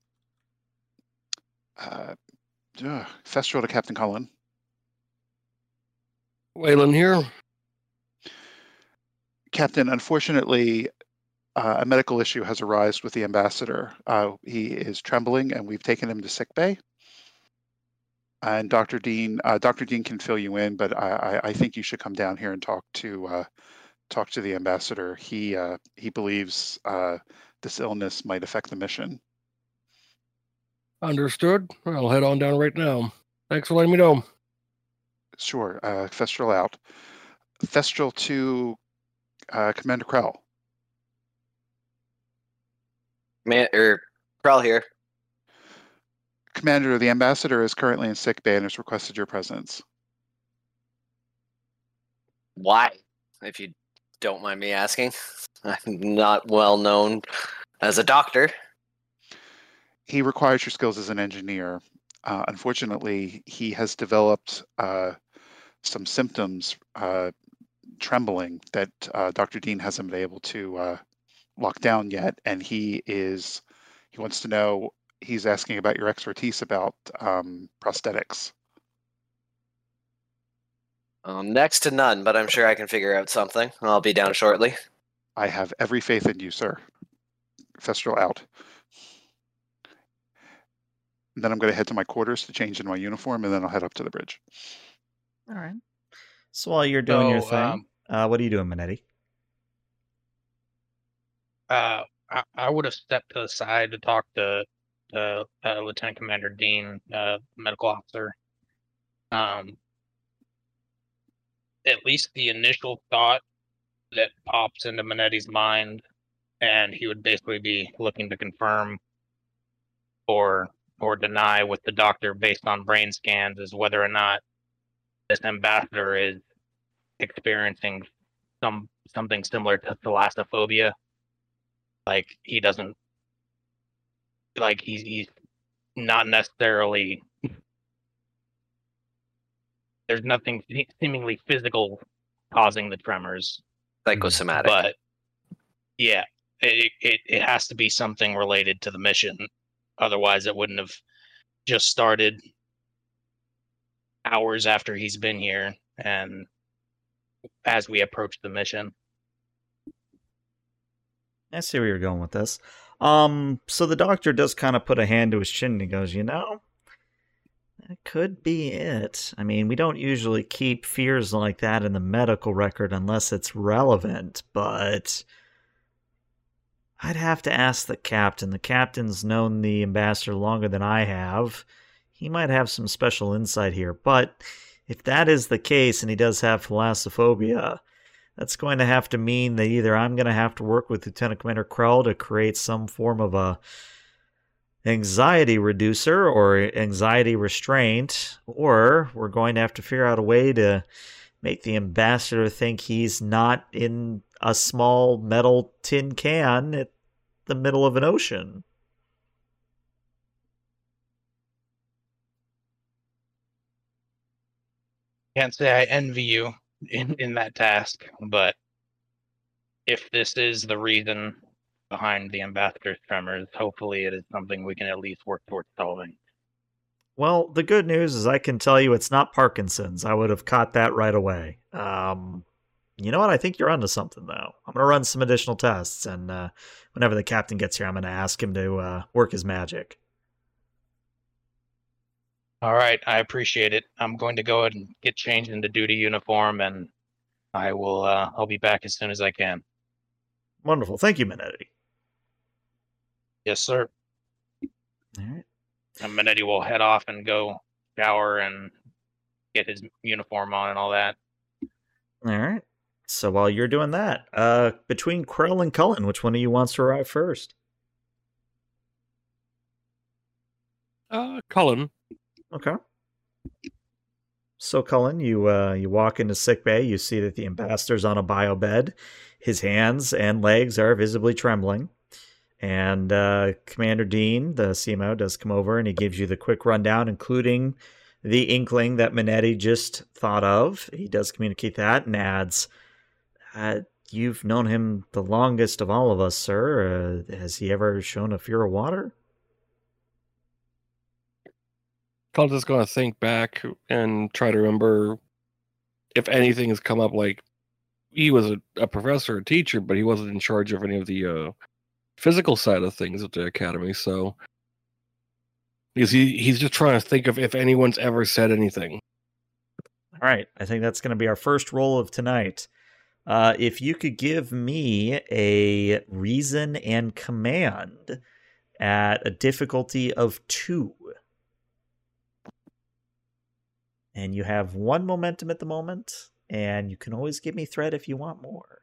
uh, ugh, Thestral to Captain Cullen. Wayland here. Captain, unfortunately, uh, a medical issue has arisen with the ambassador. Uh, he is trembling, and we've taken him to sick bay. And Doctor Dean, uh, Doctor Dean can fill you in, but I, I, I think you should come down here and talk to uh, talk to the ambassador. He uh, he believes uh, this illness might affect the mission. Understood. I'll head on down right now. Thanks for letting me know. Sure. Uh, Thestral out. Thestral to uh, Commander Krell. Man, er, Krell here. Commander, the ambassador is currently in sick bay and has requested your presence. Why? If you don't mind me asking. I'm not well known as a doctor. He requires your skills as an engineer. Uh, unfortunately, he has developed uh, some symptoms, uh, trembling, that uh, Doctor Dean hasn't been able to uh, lock down yet, and he is he wants to know. He's asking about your expertise about um, prosthetics. Um, next to none, but I'm sure I can figure out something. I'll be down shortly. I have every faith in you, sir. Thestral out. And then I'm going to head to my quarters to change into my uniform, and then I'll head up to the bridge. All right. So while you're doing your So, thing, um, uh, what are you doing, Minetti? Uh, I, I would have stepped to the side to talk to, to uh, Lieutenant Commander Dean, uh, medical officer. Um, at least the initial thought that pops into Minetti's mind, and he would basically be looking to confirm or or deny with the doctor based on brain scans, is whether or not this ambassador is experiencing some something similar to thalassophobia. Like he doesn't, like he's he's not necessarily. There's nothing seemingly physical causing the tremors. Psychosomatic. But yeah, it, it it has to be something related to the mission. Otherwise, it wouldn't have just started hours after he's been here and as we approach the mission. I see where you're going with this. Um, so the doctor does kind of put a hand to his chin and he goes, you know, that could be it. I mean, we don't usually keep fears like that in the medical record unless it's relevant, but I'd have to ask the captain. The captain's known the ambassador longer than I have. He might have some special insight here, but if that is the case and he does have thalassophobia, that's going to have to mean that either I'm going to have to work with Lieutenant Commander Krell to create some form of a anxiety reducer or anxiety restraint, or we're going to have to figure out a way to make the ambassador think he's not in a small metal tin can at the middle of an ocean. Can't say I envy you in, in that task, but if this is the reason behind the ambassador's tremors, hopefully it is something we can at least work towards solving. Well, the good news is I can tell you it's not Parkinson's. I would have caught that right away. Um, you know what? I think you're onto something, though. I'm going to run some additional tests, and uh, whenever the captain gets here, I'm going to ask him to uh, work his magic. All right, I appreciate it. I'm going to go ahead and get changed into duty uniform, and I will. Uh, I'll be back as soon as I can. Wonderful. Thank you, Minetti. Yes, sir. All right. And Minetti will head off and go shower and get his uniform on and all that. All right. So while you're doing that, uh, between Krell and Cullen, which one of you wants to arrive first? Uh, Cullen. Okay. So Cullen, you uh, you walk into sickbay. You see that the ambassador's on a bio bed. His hands and legs are visibly trembling. And uh, Commander Dean, the C M O, does come over and he gives you the quick rundown, including the inkling that Minetti just thought of. He does communicate that and adds, uh, you've known him the longest of all of us, sir. Uh, has he ever shown a fear of water? Cullen's just going to think back and try to remember if anything has come up. Like, he was a, a professor, a teacher, but he wasn't in charge of any of the uh, physical side of things at the academy. So, because he, he's just trying to think of if anyone's ever said anything. All right. I think that's going to be our first roll of tonight. Uh, if you could give me a reason and command at a difficulty of two. And you have one momentum at the moment, and you can always give me threat if you want more.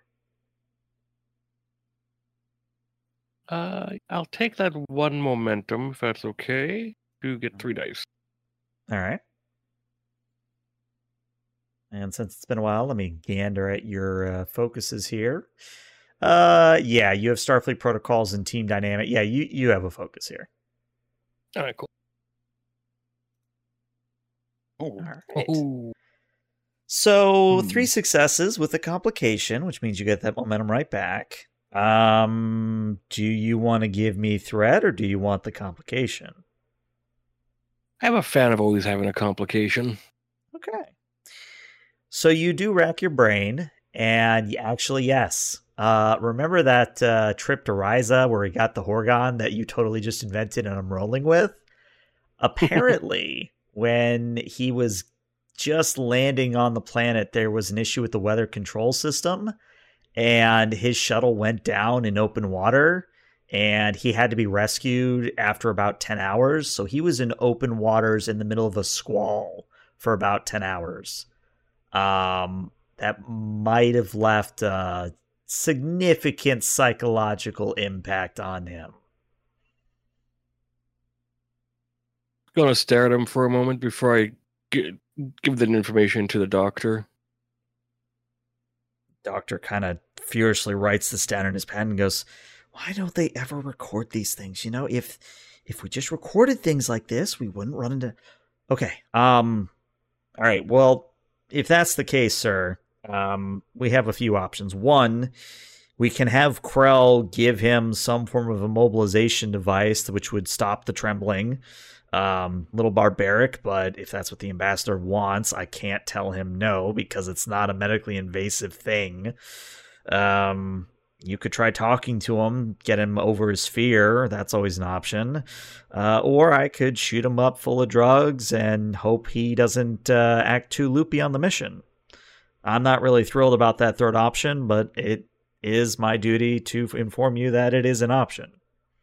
Uh, I'll take that one momentum, if that's okay. You get three dice. All right. And since it's been a while, let me gander at your uh, focuses here. Uh, yeah, you have Starfleet protocols and team dynamic. Yeah, you, you have a focus here. All right, cool. All right. Oh. So Hmm. three successes with a complication, which means you get that momentum right back. Um, do you want to give me threat or do you want the complication? I'm a fan of always having a complication. Okay. So you do rack your brain, and you actually, yes. Uh, remember that uh, trip to Ryza where he got the Horgon that you totally just invented and I'm rolling with? Apparently, when he was just landing on the planet, there was an issue with the weather control system, and his shuttle went down in open water, and he had to be rescued after about ten hours. So he was in open waters in the middle of a squall for about ten hours. Um, that might have left a significant psychological impact on him. Gonna stare at him for a moment before I g- give that information to the doctor. Doctor kind of furiously writes this down in his pen and goes, why don't they ever record these things? You know, if if we just recorded things like this, we wouldn't run into... Okay, um, all right, well, if that's the case, sir, um, we have a few options. One, we can have Krell give him some form of immobilization device which would stop the trembling. Um, little barbaric, but if that's what the ambassador wants, I can't tell him no because it's not a medically invasive thing. Um, you could try talking to him, get him over his fear. That's always an option. Uh, or I could shoot him up full of drugs and hope he doesn't uh, act too loopy on the mission. I'm not really thrilled about that third option, but it is my duty to inform you that it is an option.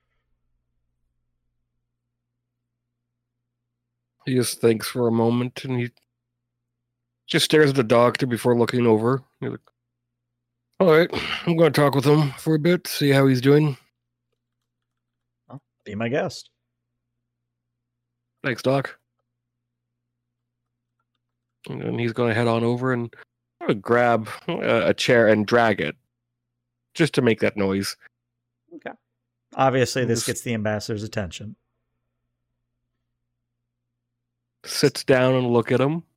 He just thinks for a moment and he just stares at the doctor before looking over. He's like, all right, I'm going to talk with him for a bit, see how he's doing. Well, be my guest. Thanks, Doc. And then he's going to head on over and grab a chair and drag it just to make that noise. Okay. Obviously, this Just gets the ambassador's attention. sits down and look at him.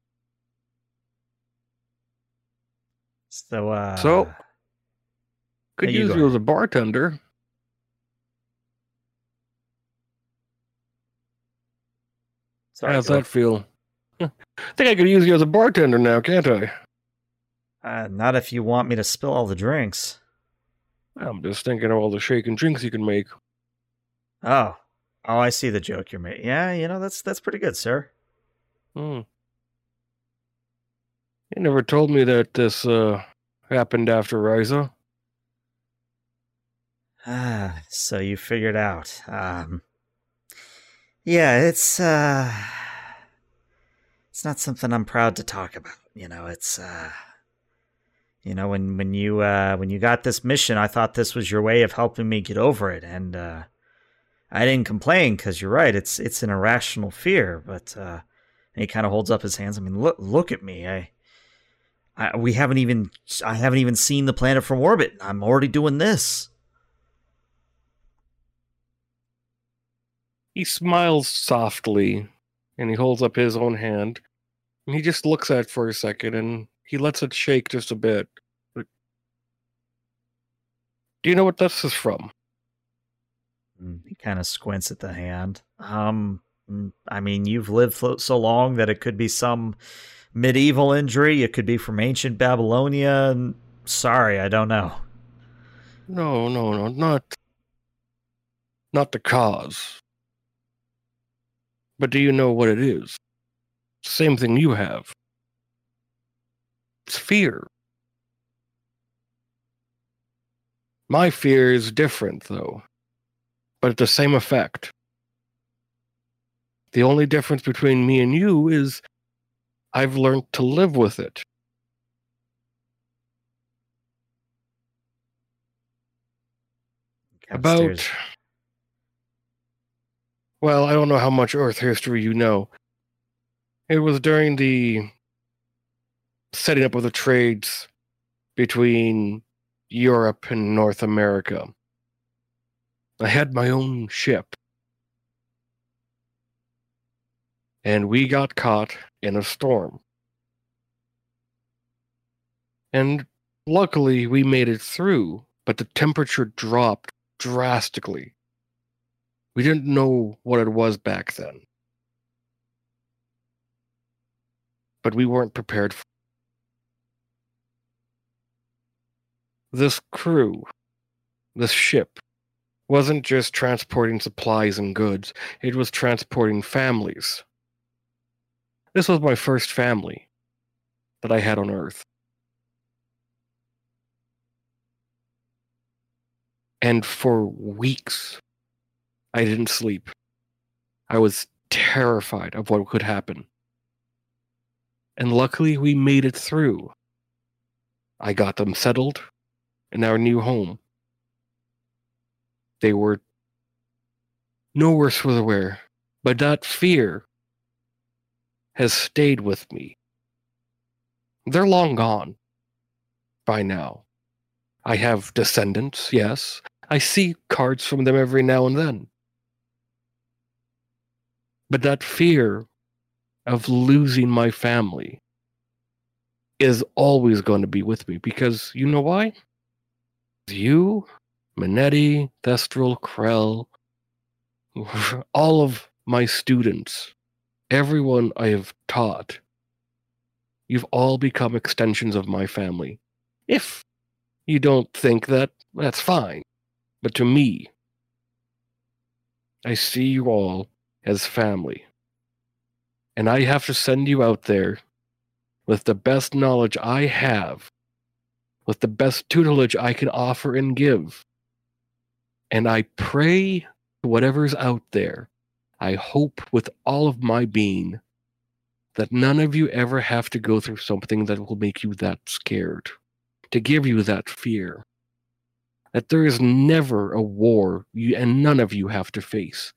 So, uh... So, could you use go you ahead. as a bartender. Sorry, How's go that ahead. feel? I think I could use you as a bartender now, can't I? Uh, not if you want me to spill all the drinks. I'm just thinking of all the shake and drinks you can make. Oh. Oh, I see the joke you're making. Yeah, you know, that's that's pretty good, sir. Hmm. You never told me that this uh, happened after Ryza. Ah, so you figured out. Um, yeah, it's uh, it's not something I'm proud to talk about. You know, it's uh, you know, when when you uh, when you got this mission, I thought this was your way of helping me get over it, and uh, I didn't complain because you're right. It's it's an irrational fear, but uh, and he kind of holds up his hands. I mean, look look at me. I. I, we haven't even I haven't even seen the planet from orbit. I'm already doing this. He smiles softly, and he holds up his own hand, and he just looks at it for a second, and he lets it shake just a bit. Like, do you know what this is from? He kind of squints at the hand. Um, I mean, you've lived so long that it could be some medieval injury. It could be from ancient Babylonia. Sorry, I don't know. No, no, no, not, not the cause. But do you know what it is? Same thing you have. It's fear. My fear is different, though, but it's the same effect. The only difference between me and you is I've learned to live with it. About, well, I don't know how much Earth history you know. It was during the setting up of the trades between Europe and North America. I had my own ship. And we got caught in a storm. And luckily we made it through, but the temperature dropped drastically. We didn't know what it was back then. But we weren't prepared for it. This crew, this ship, wasn't just transporting supplies and goods, it was transporting families. This was my first family that I had on Earth. And for weeks, I didn't sleep. I was terrified of what could happen. And luckily, we made it through. I got them settled in our new home. They were no worse for the wear, but that fear has stayed with me. They're long gone by now. I have descendants, yes. I see cards from them every now and then. But that fear of losing my family is always going to be with me, because you know why? You, Minetti, Thestral, Krell, all of my students, everyone I have taught, you've all become extensions of my family. If you don't think that, that's fine. But to me, I see you all as family. And I have to send you out there with the best knowledge I have, with the best tutelage I can offer and give. And I pray to whatever's out there, I hope with all of my being, that none of you ever have to go through something that will make you that scared, to give you that fear. That there is never a war you and none of you have to face.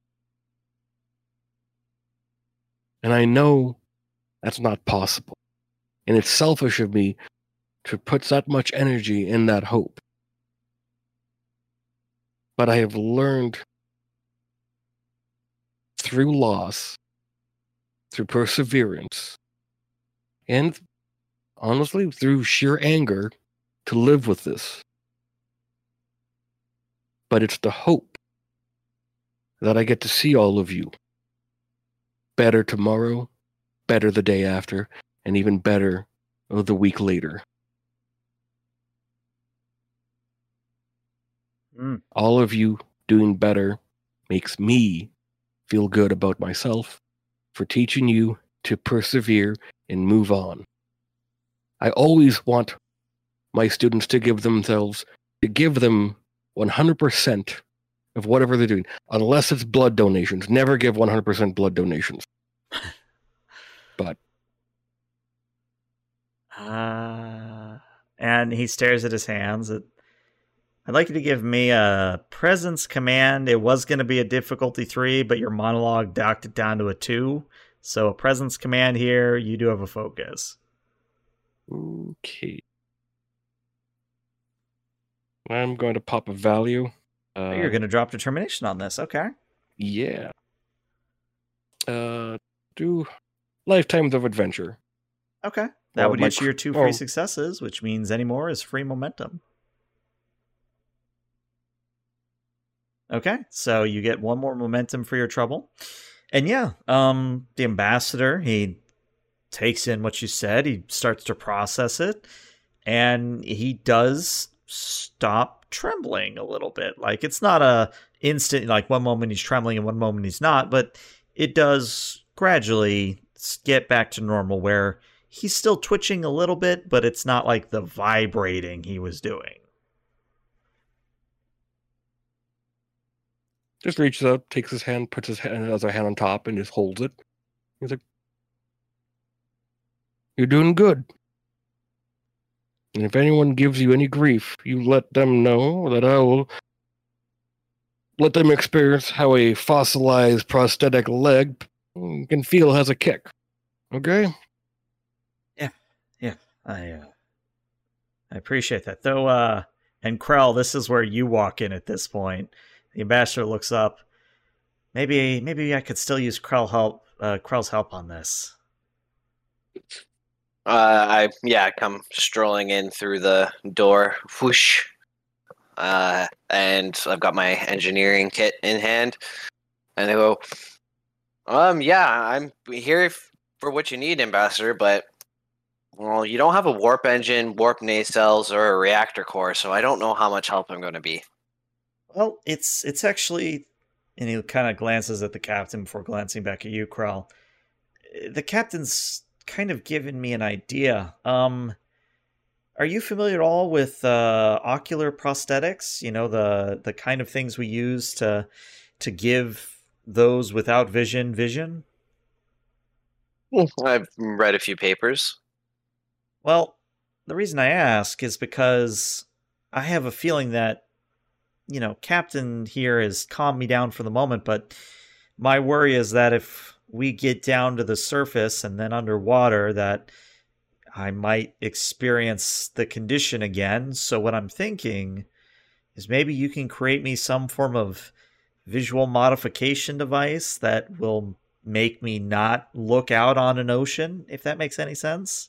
And I know that's not possible. And it's selfish of me to put that much energy in that hope. But I have learned through loss, through perseverance, and honestly, through sheer anger, to live with this. But it's the hope that I get to see all of you better tomorrow, better the day after, and even better the week later. Mm. All of you doing better makes me feel good about myself for teaching you to persevere and move on. I always want my students to give themselves, to give them one hundred percent of whatever they're doing, unless it's blood donations. Never give one hundred percent blood donations. But Uh, and he stares at his hands. It, I'd like you to give me a presence command. It was going to be a difficulty three, but your monologue docked it down to a two. So a presence command here. You do have a focus. okay. I'm going to pop a value. Uh, You're going to drop determination on this. Okay. Yeah. Uh, do Lifetimes of Adventure. Okay. That Or would my get you your cr- two free or- successes, which means any more is free momentum. Okay, so you get one more momentum for your trouble. And yeah, um, the ambassador, he takes in what you said, he starts to process it, and he does stop trembling a little bit. Like, it's not a instant, like one moment he's trembling and one moment he's not, but it does gradually get back to normal where he's still twitching a little bit, but it's not like the vibrating he was doing. Just reaches out, takes his hand, puts his hand, other hand on top, and just holds it. He's like, "You're doing good. And if anyone gives you any grief, you let them know that I will let them experience how a fossilized prosthetic leg can feel has a kick. Okay?" Yeah, yeah, I uh, I appreciate that. Though, uh, and Krell, this is where you walk in at this point. The ambassador looks up. Maybe, maybe I could still use Krell help. Uh, Krell's help on this. Uh, I yeah, I come strolling in through the door, whoosh, uh, and I've got my engineering kit in hand, and I go, um, yeah, I'm here f- for what you need, Ambassador, but well, you don't have a warp engine, warp nacelles, or a reactor core, so I don't know how much help I'm going to be. Well, it's it's actually, and he kind of glances at the captain before glancing back at you, Krell. The captain's kind of given me an idea. Um, Are you familiar at all with uh, ocular prosthetics? You know, the the kind of things we use to to give those without vision vision? I've read a few papers. Well, the reason I ask is because I have a feeling that, you know, Captain here has calmed me down for the moment, but my worry is that if we get down to the surface and then underwater, that I might experience the condition again. So what I'm thinking is maybe you can create me some form of visual modification device that will make me not look out on an ocean, if that makes any sense.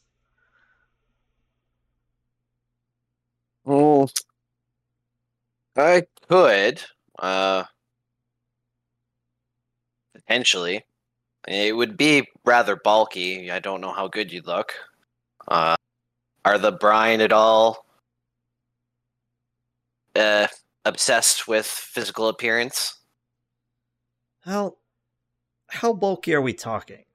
Well, I could, uh, potentially. It would be rather bulky. I don't know how good you'd look. Uh, are the brine at all uh, obsessed with physical appearance? How how bulky are we talking?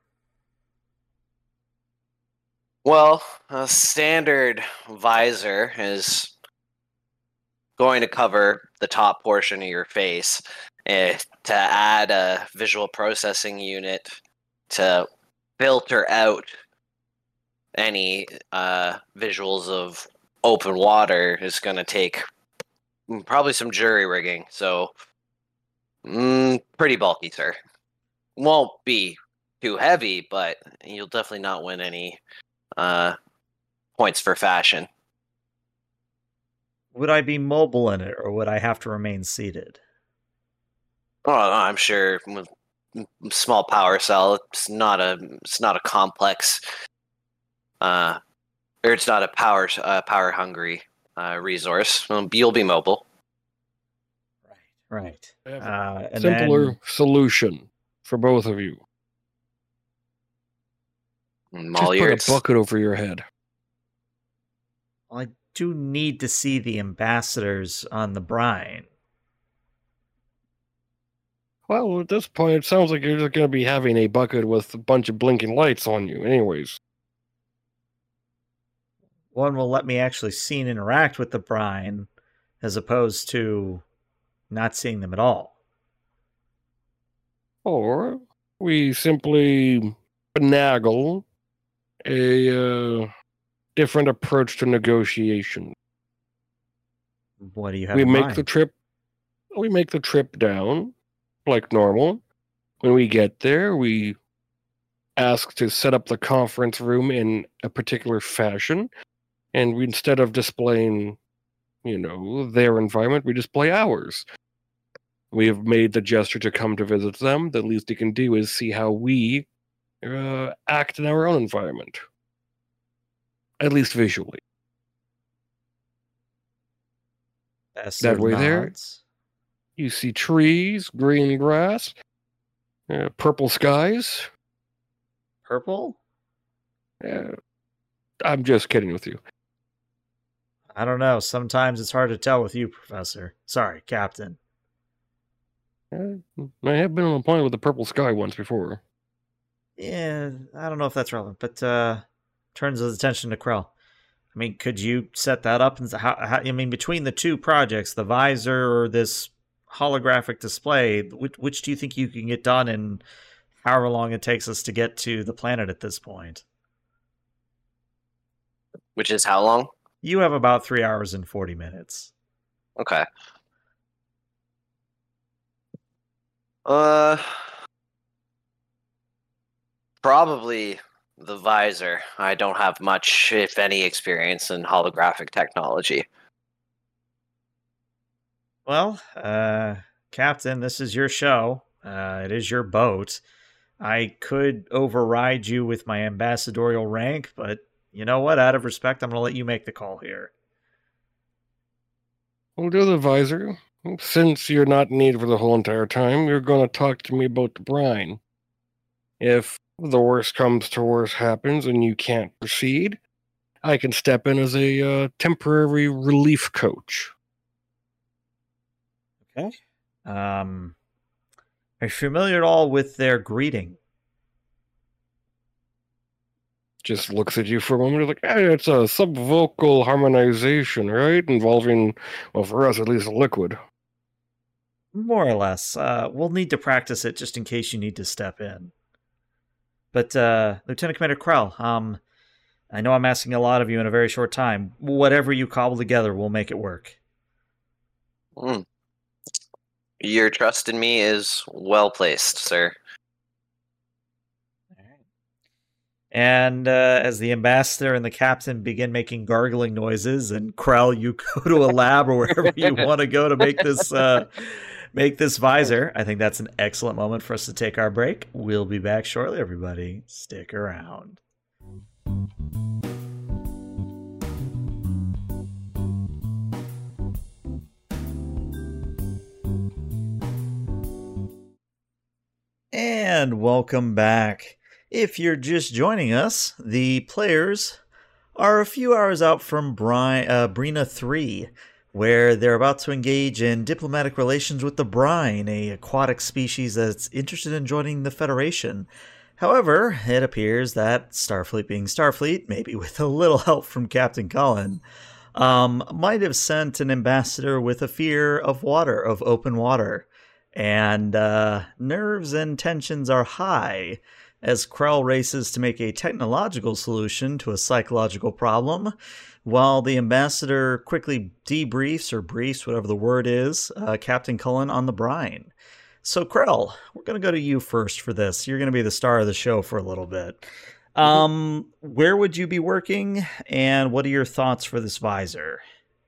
Well, a standard visor is going to cover the top portion of your face. Uh, to add a visual processing unit to filter out any uh, visuals of open water is going to take probably some jury rigging. So, mm, pretty bulky, sir. Won't be too heavy, but you'll definitely not win any uh, points for fashion. Would I be mobile in it, or would I have to remain seated? Oh, I'm sure with small power cell, it's not a it's not a complex, uh, or it's not a power uh, power hungry uh, resource. Um, you'll be mobile. Right. I have a Uh, and simpler then, solution for both of you. I'm Just all put yours. a bucket over your head. well, I do need to see the ambassadors on the brine. Well, at this point, it sounds like you're just going to be having a bucket with a bunch of blinking lights on you, anyways. One will let me actually see and interact with the brine, as opposed to not seeing them at all. Or we simply finagle a uh, different approach to negotiation. What do you have We in make mind? the trip. We make the trip down like normal. When we get there, we ask to set up the conference room in a particular fashion, and we, instead of displaying, you know, their environment, we display ours. We have made the gesture to come to visit them. The least you can do is see how we uh, act in our own environment, at least visually. Esther That way there, nods. you see trees, green grass, uh, purple skies. Purple? Uh, I'm just kidding with you. I don't know. Sometimes it's hard to tell with you, Professor. Sorry, Captain. Uh, I have been on a planet with a purple sky once before. Yeah, I don't know if that's relevant, but uh, turns his attention to Krell. I mean, could you set that up? And how, how? I mean, between the two projects, the visor or this holographic display, which, which do you think you can get done in however long it takes us to get to the planet at this point? Which is how long? You have about three hours and forty minutes. Okay. Uh, probably the visor. I don't have much, if any, experience in holographic technology. Well, uh, Captain, this is your show. Uh, it is your boat. I could override you with my ambassadorial rank, but you know what? Out of respect, I'm going to let you make the call here. We'll do the visor. Since you're not needed for the whole entire time, you're going to talk to me about the brine. If the worst comes to worst happens and you can't proceed, I can step in as a uh, temporary relief coach. Okay. Um, are you familiar at all with their greeting? just looks at you for a moment. Like, hey, it's a subvocal harmonization, right? Involving, well, for us at least, a liquid. More or less. Uh, we'll need to practice it just in case you need to step in. But uh, Lieutenant Commander Krell, um, I know I'm asking a lot of you in a very short time. Whatever you cobble together, we'll make it work. Mm. Your trust in me is well placed, sir. And uh, as the ambassador and the captain begin making gargling noises, and Krell, you go to a lab or wherever you want to go to make this uh, make this visor. I think that's an excellent moment for us to take our break. We'll be back shortly, everybody. Stick around. And welcome back. If you're just joining us, the players are a few hours out from Bri- uh, Brina three, where they're about to engage in diplomatic relations with the brine, a aquatic species that's interested in joining the Federation. However, it appears that Starfleet being Starfleet, maybe with a little help from Captain Cullen, um, might have sent an ambassador with a fear of water, of open water. And uh, nerves and tensions are high as Krell races to make a technological solution to a psychological problem, while the ambassador quickly debriefs or briefs, whatever the word is, uh, Captain Cullen on the brine. So Krell, we're going to go to you first for this. You're going to be the star of the show for a little bit. Um, where would you be working, and what are your thoughts for this visor?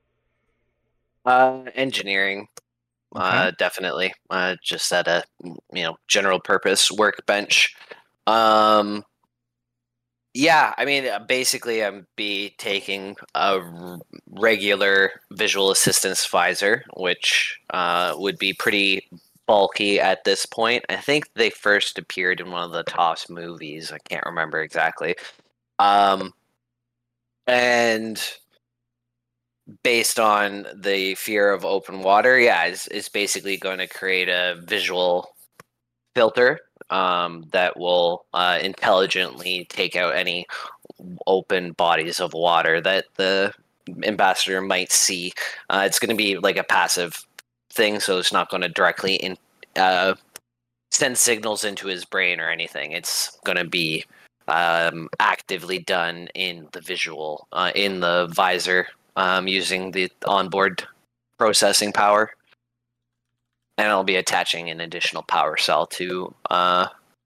Uh, engineering. Okay. Uh, definitely. Uh, just at a you know general purpose workbench. Um, yeah, I mean, basically, I'm be taking a r- regular visual assistance visor, which uh, would be pretty bulky at this point. I think they first appeared in one of the Toss movies. I can't remember exactly. Um, and based on the fear of open water, yeah, it's, it's basically going to create a visual filter um, that will uh, intelligently take out any open bodies of water that the ambassador might see. Uh, it's going to be like a passive thing, so it's not going to directly in, uh, send signals into his brain or anything. It's going to be um, actively done in the visual, uh, in the visor, um, using the onboard processing power. And I'll be attaching an additional power cell to uh,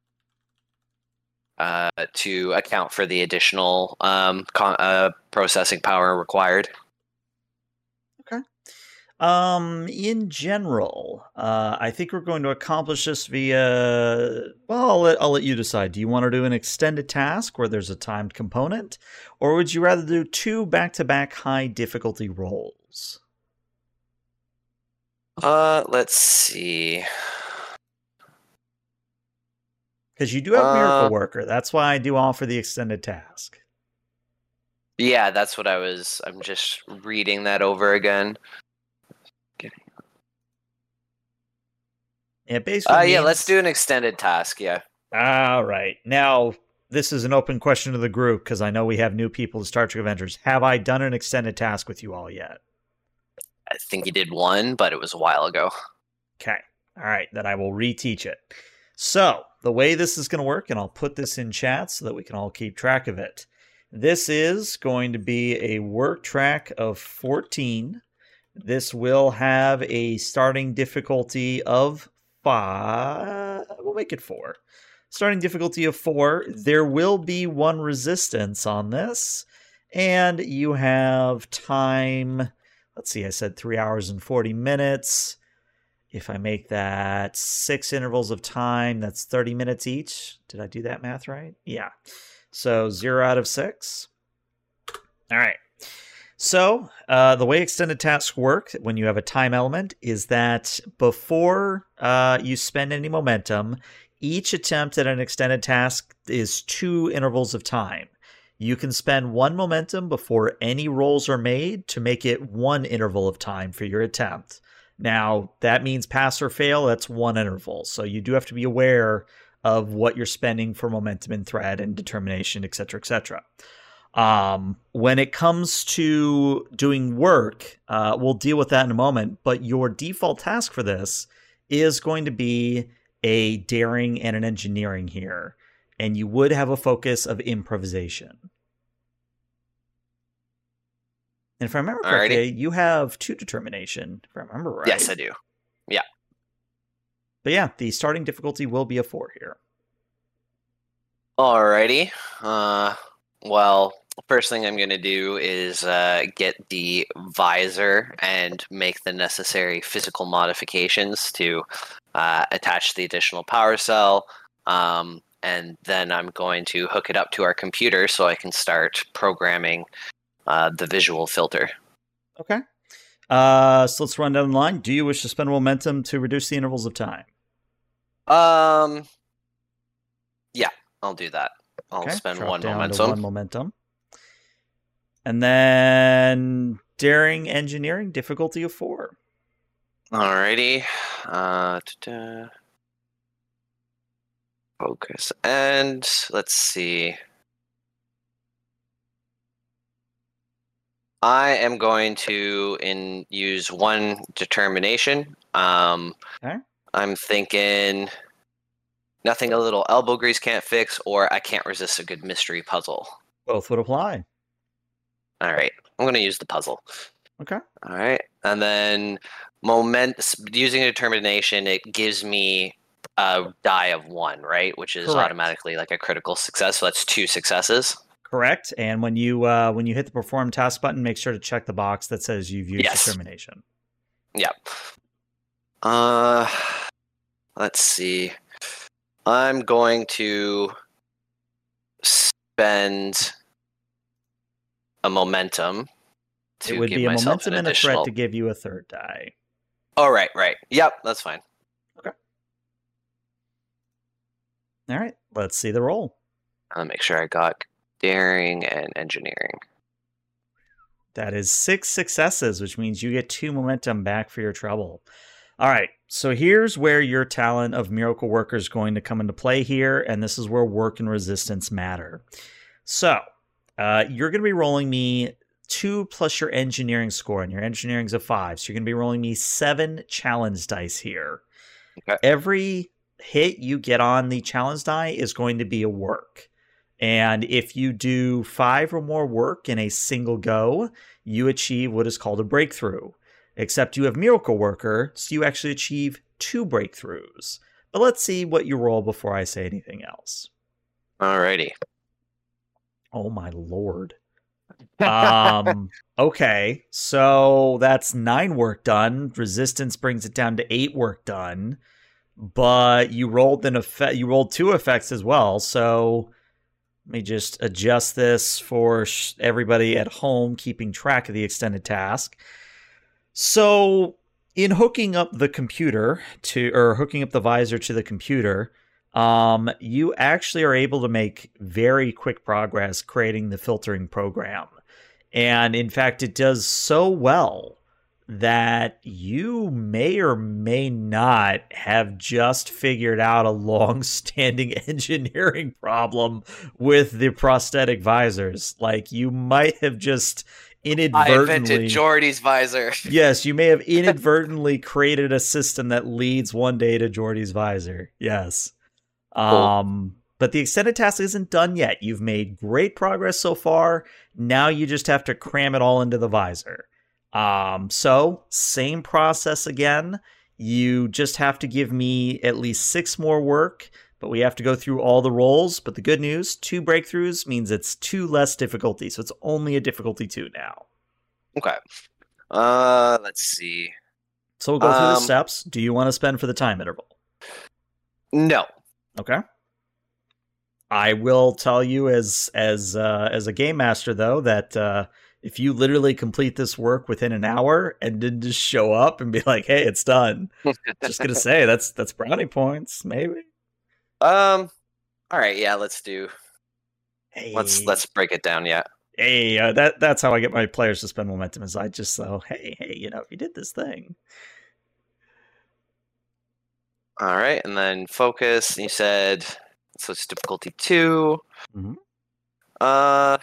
uh, to account for the additional um, con- uh, processing power required. Okay. Um, in general, uh, I think we're going to accomplish this via, well, I'll let, I'll let you decide. Do you want to do an extended task where there's a timed component, or would you rather do two back-to-back high difficulty rolls? Uh, let's see. Because you do have Uh, Miracle Worker. That's why I do offer the extended task. Yeah, that's what I was. I'm just reading that over again. It basically Uh, yeah, means- let's do an extended task. Yeah. All right. Now, this is an open question to the group because I know we have new people to Star Trek Adventures. Have I done an extended task with you all yet? I think you did one, but it was a while ago. Okay. All right. Then I will reteach it. So, the way this is going to work, and I'll put this in chat so that we can all keep track of it. This is going to be a work track of fourteen. This will have a starting difficulty of five. We'll make it four. Starting difficulty of four. There will be one resistance on this. And you have time. Let's see, I said three hours and forty minutes. If I make that six intervals of time, that's thirty minutes each. Did I do that math right? Yeah. So zero out of six. All right. So uh, the way extended tasks work when you have a time element is that before uh, you spend any momentum, each attempt at an extended task is two intervals of time. You can spend one momentum before any rolls are made to make it one interval of time for your attempt. Now, that means pass or fail, that's one interval. So you do have to be aware of what you're spending for momentum and threat and determination, et cetera, et cetera. Um, when it comes to doing work, uh, we'll deal with that in a moment, but your default task for this is going to be a daring and an engineering here, and you would have a focus of improvisation. And if I remember correctly, Alrighty. you have two determination, if I remember right. Yes, I do. Yeah. But yeah, the starting difficulty will be a four here. Alrighty. Uh, well, first thing I'm going to do is uh, get the visor and make the necessary physical modifications to uh, attach the additional power cell. Um, and then I'm going to hook it up to our computer so I can start programming uh, the visual filter. Okay. Uh, so let's run down the line. Do you wish to spend momentum to reduce the intervals of time? Um, yeah, I'll do that. I'll okay. spend Drop one down momentum. To one momentum. And then daring engineering, difficulty of four. Alrighty. Uh, ta-da. Focus. And let's see. I am going to in use one determination. Um, okay. I'm thinking nothing a little elbow grease can't fix, or I can't resist a good mystery puzzle. Both would apply. All right. I'm going to use the puzzle. Okay. All right. And then moment using a determination, it gives me a die of one, right? Which is Correct. automatically like a critical success. So that's two successes. Correct. And when you uh, when you hit the perform task button, make sure to check the box that says you've used yes. determination. Yep. Uh, let's see. I'm going to spend a momentum to it would give be a myself momentum an and additional... a threat to give you a third die. Oh, right, right. Yep, that's fine. Okay. All right. Let's see the roll. I'll make sure I got daring and engineering. That is six successes, which means you get two momentum back for your trouble. All right, so here's where your talent of Miracle Worker is going to come into play here, and this is where work and resistance matter. So uh, you're going to be rolling me two plus your engineering score, and your engineering's a five, so you're going to be rolling me seven challenge dice here. Okay. Every hit you get on the challenge die is going to be a work. And if you do five or more work in a single go, you achieve what is called a breakthrough. Except you have Miracle Worker, so you actually achieve two breakthroughs. But let's see what you roll before I say anything else. Alrighty. Oh my lord. um. Okay, so that's nine work done. Resistance brings it down to eight work done. But you rolled an effect. You rolled two effects as well. So let me just adjust this for sh- everybody at home keeping track of the extended task. So in hooking up the computer to, or hooking up the visor to the computer, um, you actually are able to make very quick progress creating the filtering program. And in fact, it does so well that you may or may not have just figured out a long-standing engineering problem with the prosthetic visors. Like, you might have just inadvertently... I invented Geordi's visor. Yes, you may have inadvertently created a system that leads one day to Geordi's visor. Yes. Cool. Um, but the extended task isn't done yet. You've made great progress so far. Now you just have to cram it all into the visor. Um, so, same process again. You just have to give me at least six more work, but we have to go through all the rolls. But the good news, two breakthroughs means it's two less difficulty, so it's only a difficulty two now. Okay. Uh, let's see. So we'll go through um, the steps. Do you want to spend for the time interval? No. Okay. I will tell you as as uh, as a game master, though, that uh, if you literally complete this work within an hour and didn't just show up and be like, "Hey, it's done," just gonna say that's that's brownie points, maybe. Um. All right. Yeah. Let's do. Hey. Let's let's break it down. Yeah. Hey, uh, that that's how I get my players to spend momentum. Is I just so hey hey you know you did this thing. All right, and then focus. You said so it's difficulty two. Mhm. Uh,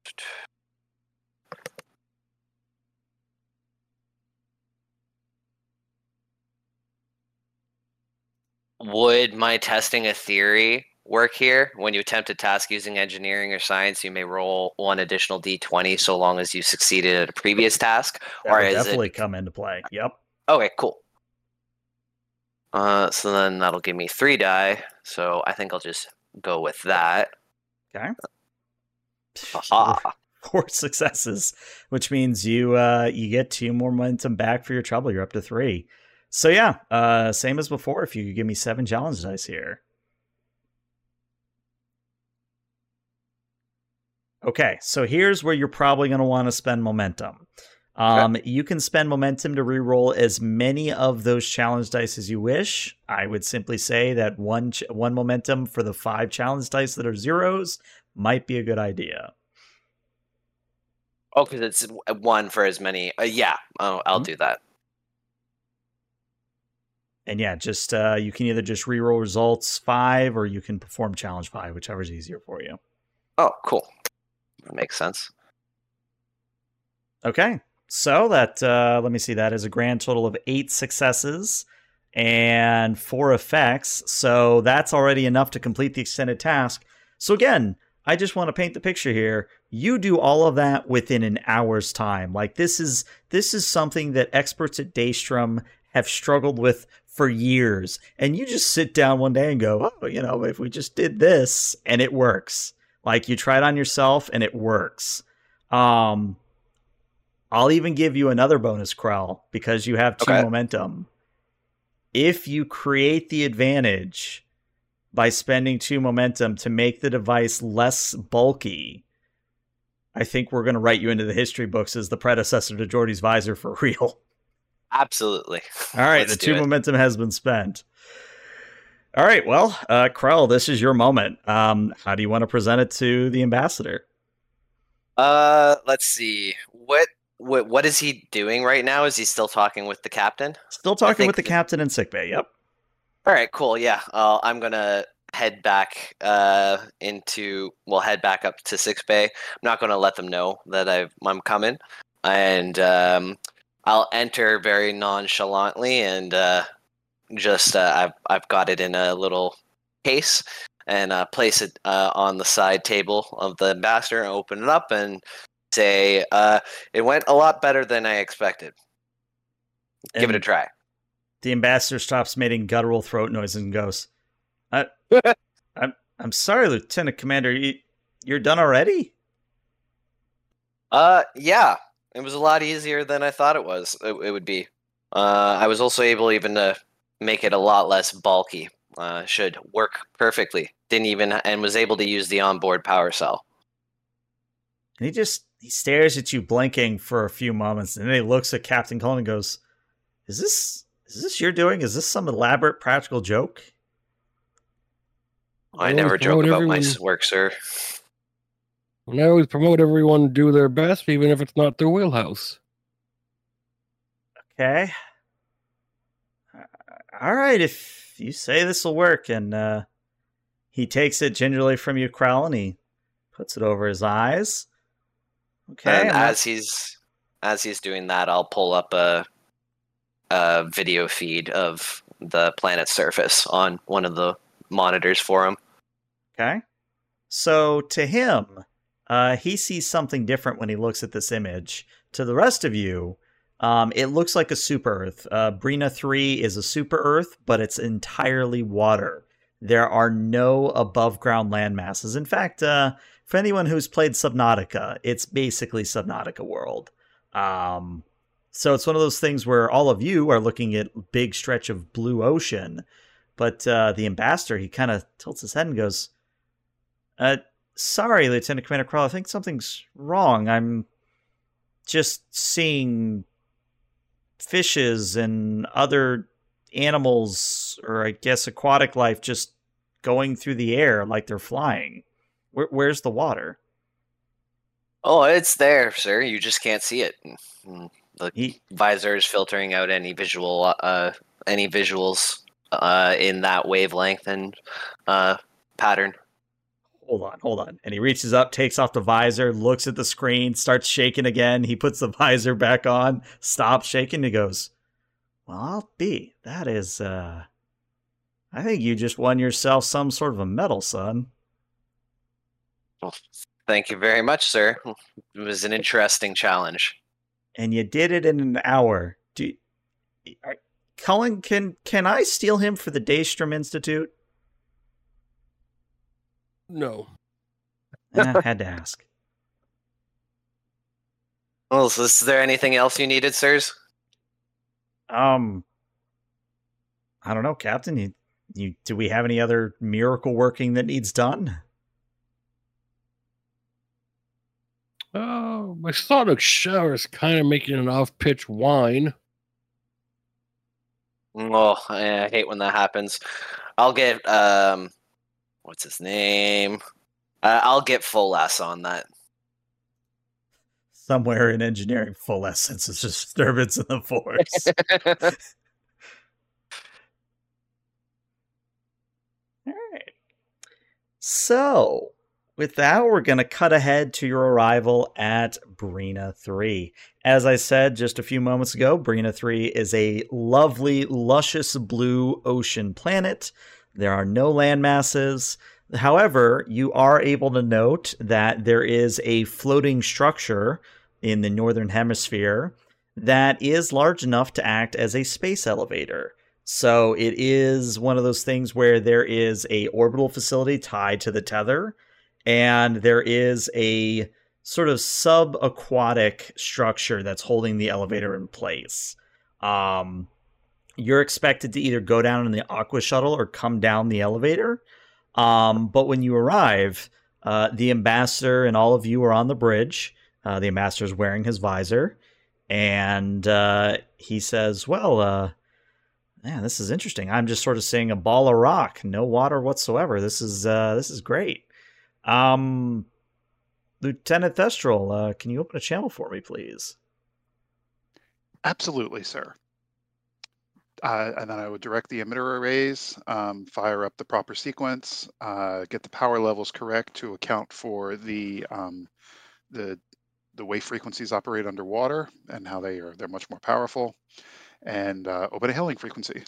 would my testing a theory work here? When you attempt a task using engineering or science, you may roll one additional d twenty so long as you succeeded at a previous task. That or would is definitely it? come into play. Yep. Okay, cool. Uh, so then that'll give me three die. So I think I'll just go with that. Okay. Aha. Four, four successes, which means you uh, you get two more momentum back for your trouble. You're up to three. So yeah, uh, same as before. If you could give me seven challenge dice here. Okay, so here's where you're probably going to want to spend momentum. Um, okay. You can spend momentum to reroll as many of those challenge dice as you wish. I would simply say that one ch- one momentum for the five challenge dice that are zeros might be a good idea. Oh, because it's one for as many. Uh, yeah, oh, I'll mm-hmm. do that. And yeah, just uh, you can either just reroll results five, or you can perform challenge five, whichever is easier for you. Oh, cool. That makes sense. Okay, so that uh, let me see. That is a grand total of eight successes and four effects. So that's already enough to complete the extended task. So again, I just want to paint the picture here. You do all of that within an hour's time. Like this is this is something that experts at Daystrom have struggled with for years. And you just sit down one day and go, oh, you know, if we just did this and it works. Like you try it on yourself and it works. Um, I'll even give you another bonus, Krell, because you have two okay. momentum. If you create the advantage by spending two momentum to make the device less bulky, I think we're going to write you into the history books as the predecessor to Geordi's visor for real. Absolutely. All right, Let's the two it. momentum has been spent. All right, well, uh, Krell, this is your moment. Um, how do you want to present it to the ambassador? Uh, let's see. What what what is he doing right now? Is he still talking with the captain? Still talking with the th- captain in sickbay. Yep. All right, cool. Yeah, uh, I'm gonna head back uh, into. Well, head back up to sickbay. I'm not gonna let them know that I've, I'm coming, and um, I'll enter very nonchalantly and uh, just uh, I've I've got it in a little case and uh, place it uh, on the side table of the ambassador and open it up and say, uh, it went a lot better than I expected. Give and it a try. The ambassador stops making guttural throat noises and goes, I, I'm I'm sorry, Lieutenant Commander, you, you're done already? Uh, yeah. It was a lot easier than I thought it was. It, it would be. Uh, I was also able even to make it a lot less bulky. Uh, should work perfectly. Didn't even and was able to use the onboard power cell. And he just he stares at you, blinking for a few moments, and then he looks at Captain Cullen and goes, "Is this is this your doing? Is this some elaborate practical joke?" I, I never joke about everyone. my work, sir. And I always promote everyone to do their best, even if it's not their wheelhouse. Okay. All right, if you say this will work. And uh, he takes it gingerly from you, Krell, and he puts it over his eyes. Okay. And as he's as he's doing that, I'll pull up a a video feed of the planet's surface on one of the monitors for him. Okay. So to him, uh, he sees something different when he looks at this image. To the rest of you, um, it looks like a super Earth. Uh, Brina three is a super Earth, but it's entirely water. There are no above ground land masses. In fact, uh, for anyone who's played Subnautica, it's basically Subnautica world. Um, so it's one of those things where all of you are looking at big stretch of blue ocean, but uh, the ambassador, he kind of tilts his head and goes, uh, sorry, Lieutenant Commander Krell, I think something's wrong. I'm just seeing fishes and other animals, or I guess aquatic life, just going through the air like they're flying. Where, where's the water? Oh, it's there, sir. You just can't see it. The he, visor is filtering out any visual, uh, any visuals uh, in that wavelength and uh, pattern. Hold on, hold on. And he reaches up, takes off the visor, looks at the screen, starts shaking again. He puts the visor back on, stops shaking. He goes, well, I'll be. That is, uh, I think you just won yourself some sort of a medal, son. Well, thank you very much, sir. It was an interesting challenge. And you did it in an hour. Do you, are, Cullen, can, can I steal him for the Daystrom Institute? No. eh, had to ask. Well, is there anything else you needed, sirs? Um, I don't know, Captain. You, you, do we have any other miracle working that needs done? Oh, my sonic shower is kind of making an off-pitch whine. Oh, I hate when that happens. I'll get um, what's his name? Uh, I'll get full S on that. Somewhere in engineering, full S senses disturbance in the force. All right. So, with that, we're going to cut ahead to your arrival at Brina three. As I said just a few moments ago, Brina three is a lovely, luscious blue ocean planet. There are no land masses. However, you are able to note that there is a floating structure in the northern hemisphere that is large enough to act as a space elevator. So it is one of those things where there is a orbital facility tied to the tether, and there is a sort of sub-aquatic structure that's holding the elevator in place. Um, you're expected to either go down in the Aqua Shuttle or come down the elevator. Um, but when you arrive, uh, the ambassador and all of you are on the bridge. Uh, the ambassador is wearing his visor, and uh, he says, well, uh, man, this is interesting. I'm just sort of seeing a ball of rock, no water whatsoever. This is uh, this is great. Um, Lieutenant Thestral, uh, can you open a channel for me, please? Absolutely, sir. Uh, and then I would direct the emitter arrays, um, fire up the proper sequence, uh, get the power levels correct to account for the um, the the way frequencies operate underwater and how they are they're much more powerful, and uh, open a hailing frequency.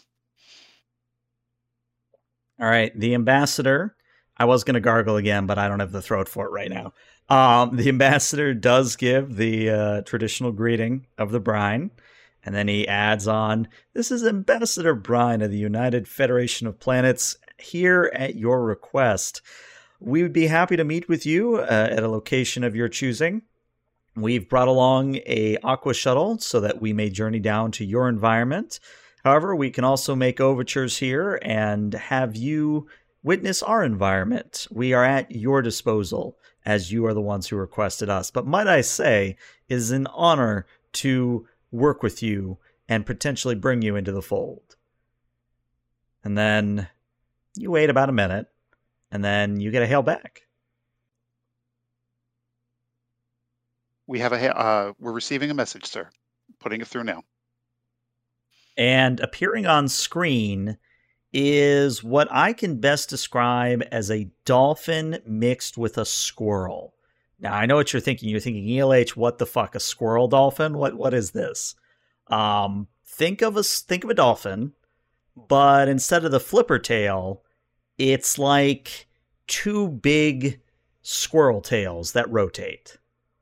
All right, the ambassador. I was going to gargle again, but I don't have the throat for it right now. Um, the ambassador does give the uh, traditional greeting of the brine. And then he adds on, this is Ambassador Brine of the United Federation of Planets, here at your request. We would be happy to meet with you uh, at a location of your choosing. We've brought along a Aqua Shuttle so that we may journey down to your environment. However, we can also make overtures here and have you witness our environment. We are at your disposal, as you are the ones who requested us. But might I say, it is an honor to work with you and potentially bring you into the fold. And then you wait about a minute, and then you get a hail back. We have a ha- uh, we're receiving a message, sir. Putting it through now. And appearing on screen is what I can best describe as a dolphin mixed with a squirrel. Now, I know what you're thinking. You're thinking, E L H, what the fuck, a squirrel dolphin? What What is this? Um, think of a, think of a dolphin, but instead of the flipper tail, it's like two big squirrel tails that rotate.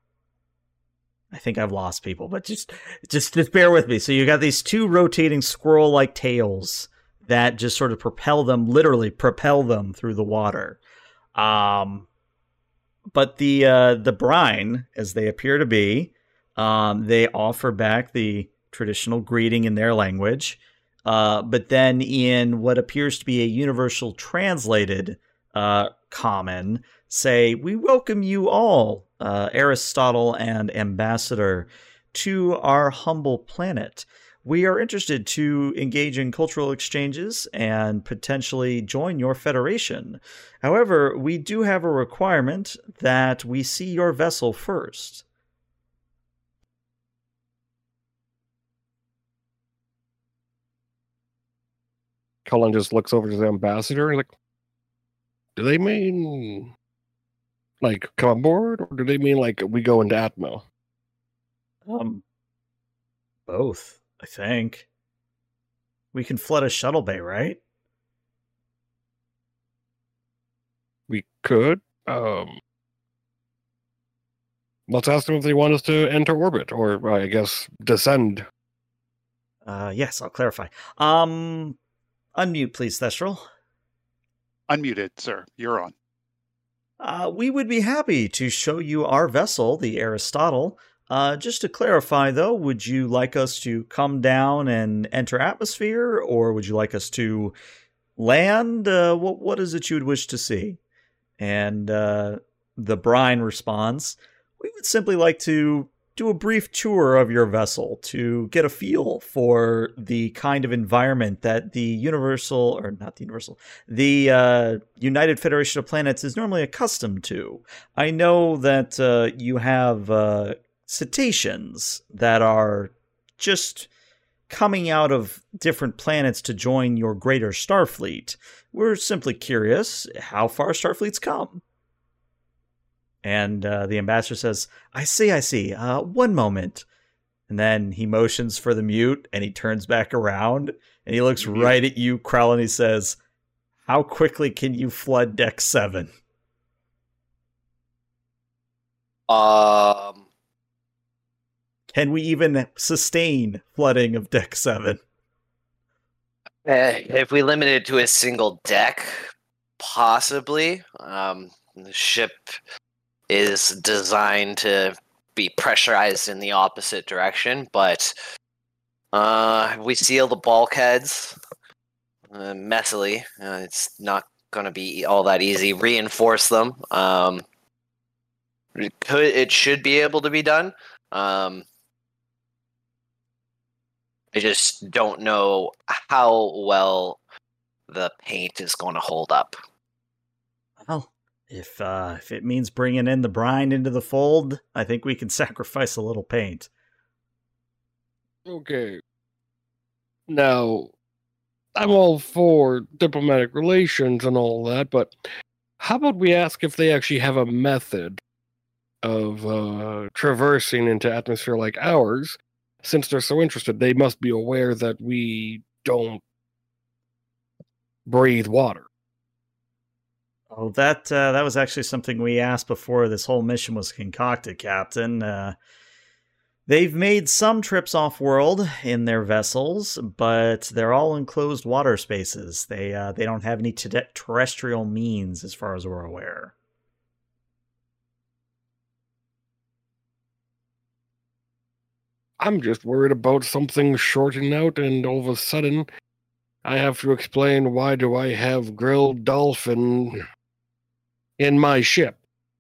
I think I've lost people, but just, just, just bear with me. So you got these two rotating squirrel-like tails that just sort of propel them, literally propel them through the water. Um... But the uh, the brine, as they appear to be, um, they offer back the traditional greeting in their language. Uh, but then in what appears to be a universal translated uh, common, say, we welcome you all, uh, Aristotle and Ambassador, to our humble planet. We are interested to engage in cultural exchanges and potentially join your federation. However, we do have a requirement that we see your vessel first. Cullen just looks over to the ambassador and like, do they mean like come aboard, or do they mean like we go into Atmo? Um, both, I think. We can flood a shuttle bay, right? We could. Um, let's ask them if they want us to enter orbit, or I guess descend. Uh, yes, I'll clarify. Um, unmute, please, Thestral. Unmuted, sir. You're on. Uh, we would be happy to show you our vessel, the Aristotle. Uh, just to clarify, though, would you like us to come down and enter atmosphere, or would you like us to land? Uh, what What is it you would wish to see? And uh, the Brine responds, we would simply like to do a brief tour of your vessel to get a feel for the kind of environment that the Universal, or not the Universal, the uh, United Federation of Planets is normally accustomed to. I know that uh, you have uh, cetaceans that are just coming out of different planets to join your greater Starfleet. We're simply curious how far Starfleet's come. And uh, the ambassador says, I see, I see. Uh, one moment. And then he motions for the mute, and he turns back around, and he looks mm-hmm. right at you, Krell, and he says, how quickly can you flood Deck seven? Um... Can we even sustain flooding of Deck seven? Uh, if we limit it to a single deck, possibly. Um, the ship is designed to be pressurized in the opposite direction, but uh, we seal the bulkheads uh, messily. Uh, it's not going to be all that easy. Reinforce them. Um, it, could, it should be able to be done. Um, I just don't know how well the paint is going to hold up. Well, if uh, if it means bringing in the brine into the fold, I think we can sacrifice a little paint. Okay. Now, I'm all for diplomatic relations and all that, but how about we ask if they actually have a method of uh, traversing into atmosphere like ours? Since they're so interested, they must be aware that we don't breathe water. Oh, that uh, that was actually something we asked before this whole mission was concocted, Captain. Uh, they've made some trips off-world in their vessels, but they're all enclosed water spaces. They uh, they don't have any t- terrestrial means, as far as we're aware. I'm just worried about something shorting out, and all of a sudden, I have to explain why do I have grilled dolphin in my ship.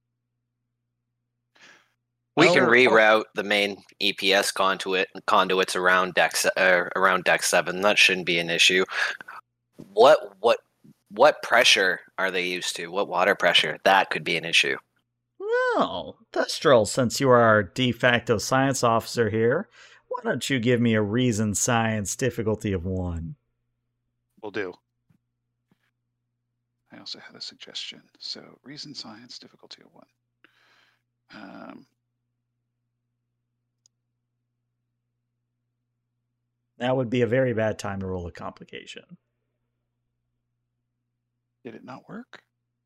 We can reroute the main E P S conduit conduits around deck uh, around deck seven. That shouldn't be an issue. What what what pressure are they used to? What water pressure? That could be an issue. Well, Thestral, since you are our de facto science officer here, why don't you give me a reason science difficulty of one? Will do. I also had a suggestion. So reason science difficulty of one. Um, that would be a very bad time to roll a complication. Did it not work?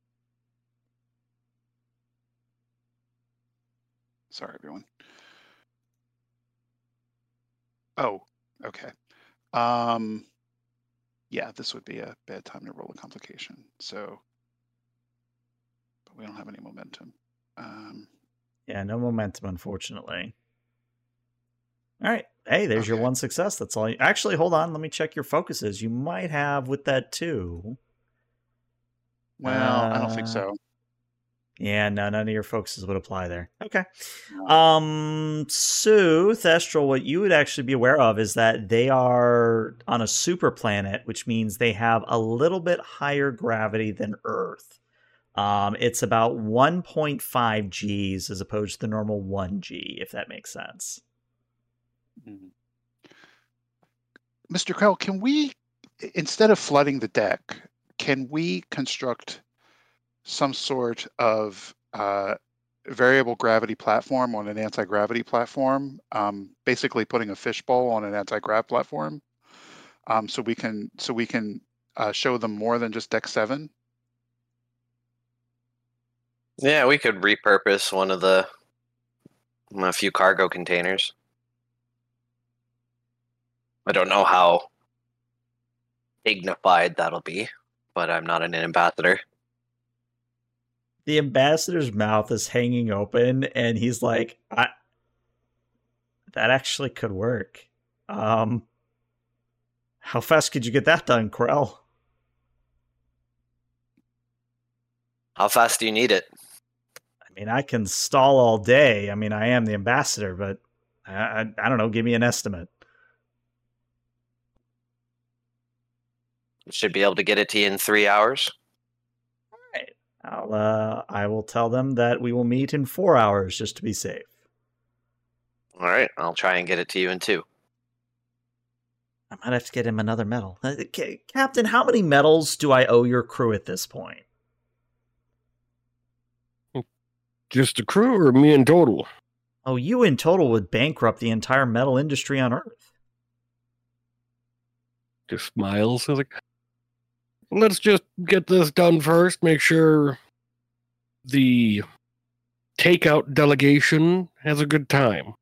Sorry, everyone. Oh, okay. Um, yeah, this would be a bad time to roll a complication. So, but we don't have any momentum. Um, yeah, no momentum, unfortunately. All right. Hey, there's okay. your one success. That's all. You... Actually, hold on. Let me check your focuses. You might have with that too. Well, uh, I don't think so. Yeah, no, none of your focuses would apply there. Okay. Um, so, Thestral, what you would actually be aware of is that they are on a super planet, which means they have a little bit higher gravity than Earth. Um, it's about one point five Gs as opposed to the normal one G, if that makes sense. Mister Krell, can we instead of flooding the deck, can we construct some sort of uh, variable gravity platform on an anti-gravity platform, um, basically putting a fishbowl on an anti-grav platform, um, so we can so we can uh, show them more than just deck seven? Yeah, we could repurpose one of the a few cargo containers. I don't know how dignified that'll be, but I'm not an ambassador. The ambassador's mouth is hanging open, and he's like, I... that actually could work. Um, how fast could you get that done, Krell? How fast do you need it? I mean, I can stall all day. I mean, I am the ambassador, but I, I, I don't know. Give me an estimate. Should be able to get it to you in three hours. All right. I'll, uh, I will tell them that we will meet in four hours just to be safe. All right. I'll try and get it to you in two. I might have to get him another medal. Uh, Captain, how many medals do I owe your crew at this point? Just the crew or me in total? Oh, you in total would bankrupt the entire metal industry on Earth. Just smiles. I was like, let's just get this done first. Make sure the takeout delegation has a good time.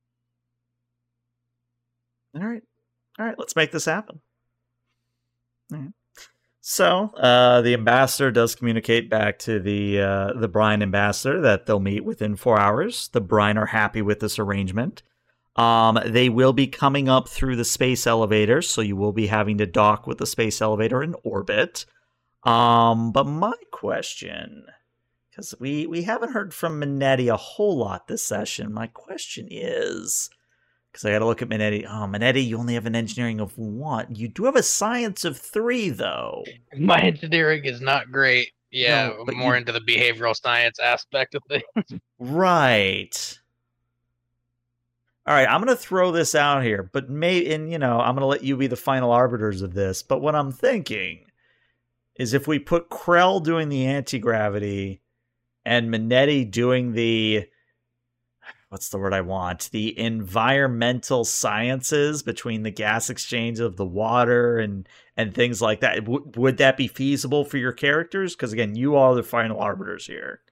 All right. All right, let's make this happen. All right. So, uh, the ambassador does communicate back to the uh, the Brine ambassador that they'll meet within four hours. The Brine are happy with this arrangement. Um, they will be coming up through the space elevator, so you will be having to dock with the space elevator in orbit. Um, but my question, because we, we haven't heard from Minetti a whole lot this session, my question is... because I got to look at Minetti. Oh, Minetti, you only have an engineering of one. You do have a science of three, though. My engineering is not great. Yeah, No, but more you- into the behavioral science aspect of things. Right. All right, I'm going to throw this out here, but may and you know, I'm going to let you be the final arbiters of this. But what I'm thinking is if we put Krell doing the anti-gravity and Minetti doing the... what's the word I want? The environmental sciences between the gas exchange of the water and and things like that. W- would that be feasible for your characters? Because again, you are the final arbiters here.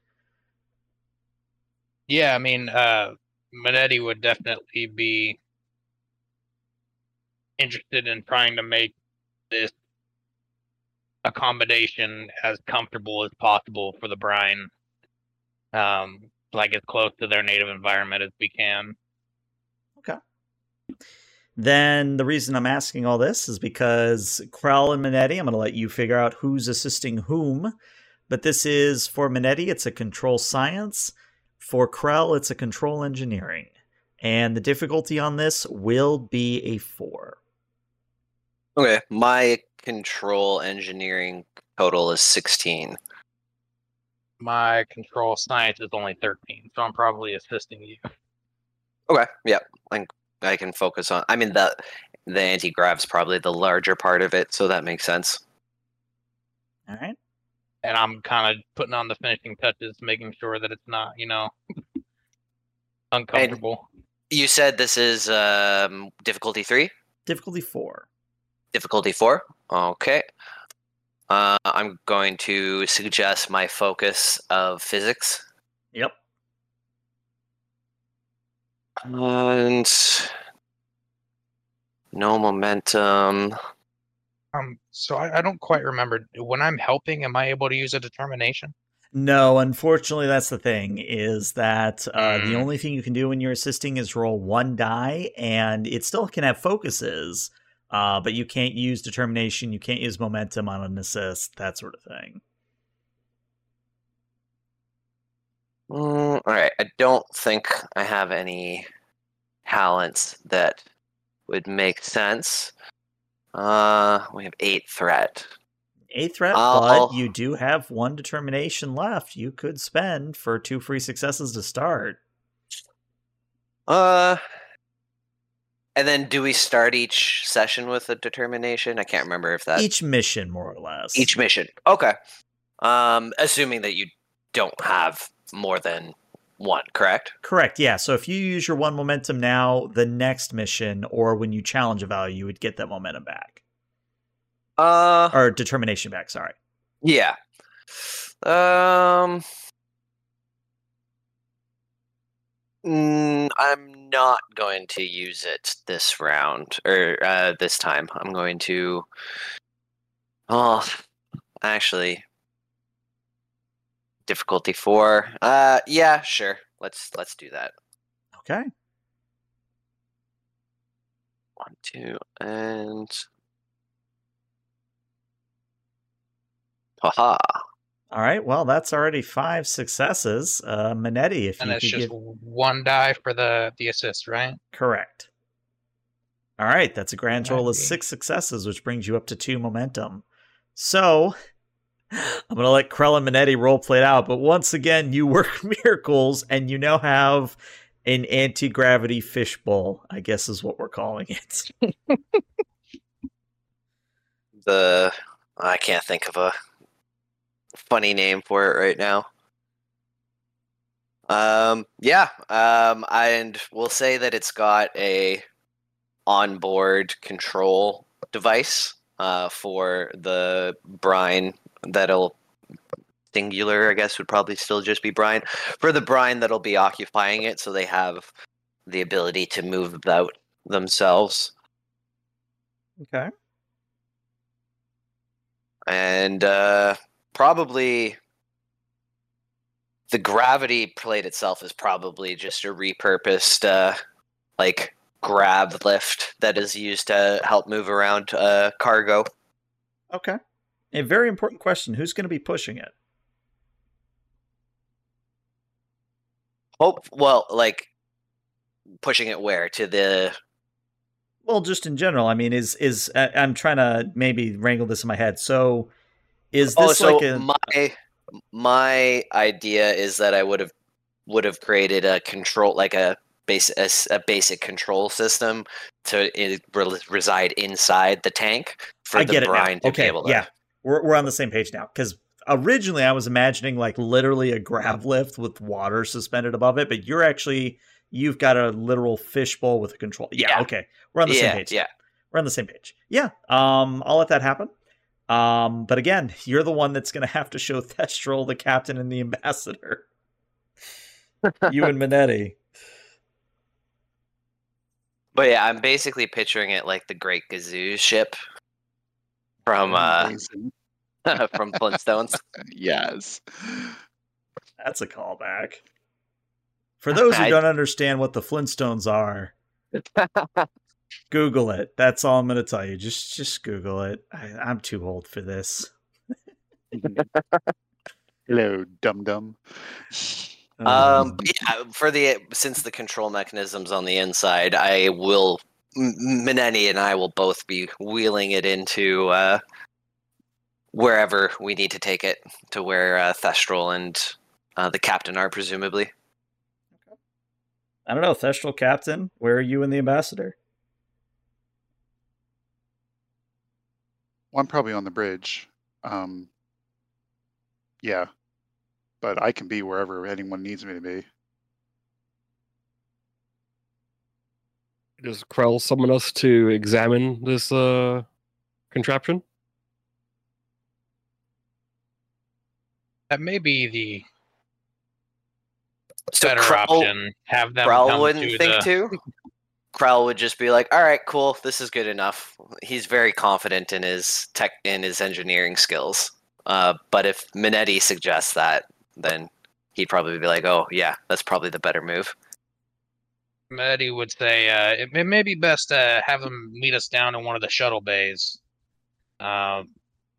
Yeah, I mean, uh, Minetti would definitely be interested in trying to make this accommodation as comfortable as possible for the brine. Um, like as close to their native environment as we can. Okay. Then the reason I'm asking all this is because Krell and Minetti, I'm going to let you figure out who's assisting whom. But this is, for Minetti, it's a control science. For Krell, it's a control engineering. And the difficulty on this will be a four. Okay, my control engineering total is sixteen. My control science is only thirteen, so I'm probably assisting you. Okay, yeah, I, I can focus on. I mean, the the anti-grav's probably the larger part of it, so that makes sense. All right. And I'm kind of putting on the finishing touches, making sure that it's not, you know, uncomfortable. You said this is um, difficulty three? Difficulty four. Difficulty four? Okay. Uh, I'm going to suggest my focus of physics. Yep. And no momentum. Um, so I, I don't quite remember. When I'm helping, am I able to use a determination? No, unfortunately, that's the thing, is that uh, the Mm. only thing you can do when you're assisting is roll one die, and it still can have focuses, uh, but you can't use determination, you can't use momentum on an assist, that sort of thing. Mm, all right, I don't think I have any talents that would make sense. Uh, we have eight threat. Eight threat, I'll- but you do have one determination left. You could spend for two free successes to start. Uh, And then do we start each session with a determination? I can't remember if that Each mission, more or less. each mission. Okay. Um, assuming that you don't have more than one, correct? Correct, yeah. So if you use your one momentum now, the next mission, or when you challenge a value, you would get that momentum back. Uh, Or determination back, sorry. yeah. Um, mm, I'm not going to use it this round, or uh, this time. I'm going to... Oh, actually... Difficulty four. Uh, yeah, sure. Let's let's do that. Okay. One, two, and haha. All right, well, that's already five successes. Uh, Minetti, if And you it's could just give... one die for the, the assist, right? Correct. All right, that's a grand total of Minetti. six successes, which brings you up to two momentum. So, I'm going to let Krell and Minetti role play it out, but once again, you work miracles, and you now have an anti-gravity fishbowl, I guess is what we're calling it. The I can't think of a funny name for it right now. Um, yeah. Um, and we'll say that it's got a onboard control device uh, for the brine that'll singular, I guess, would probably still just be brine for the brine that'll be occupying it, so they have the ability to move about themselves. Okay. And uh, probably the gravity plate itself is probably just a repurposed, uh, like, grab lift that is used to help move around uh, cargo. Okay. A very important question. Who's going to be pushing it? Hope, well, like, pushing it where? To the... Well, just in general. I mean, is is I- I'm trying to maybe wrangle this in my head. So, is Oh, this so like a my my idea is that I would have would have created a control, like a base a, s- a basic control system to i- re- reside inside the tank for I the get it now. brine to Okay, be able to. yeah, we're we're on the same page now. Because originally I was imagining like literally a grab lift with water suspended above it, but you're actually you've got a literal fishbowl with a control. Yeah, Yeah. okay, we're on the yeah, same page. yeah. We're on the same page. Yeah, um, I'll let that happen. Um, but again, you're the one that's going to have to show Thestral, the captain, and the ambassador. You and Minetti. But yeah, I'm basically picturing it like the Great Gazoo ship from uh Amazing. from Flintstones. Yes. That's a callback. For those who I- don't understand what the Flintstones are, Google it. That's all I'm going to tell you. Just just Google it. I, I'm too old for this. Hello, dum dum. Um, but yeah, for the since the control mechanism's on the inside, I will M- Minetti and I will both be wheeling it into uh, wherever we need to take it to where uh, Thestral and uh, the captain are, presumably. I don't know, Thestral Captain, where are you and the ambassador? Well, I'm probably on the bridge. Um, yeah, but I can be wherever anyone needs me to be. Does Krell summon us to examine this uh, contraption? That may be the So better Krell, option. Have them Krell come wouldn't to think the, to. Krell would just be like, "All right, cool. This is good enough." He's very confident in his tech, in his engineering skills. Uh, but if Minetti suggests that, then he'd probably be like, "Oh, yeah, that's probably the better move." Eddie would say uh, it, it may be best to have them meet us down in one of the shuttle bays. Um,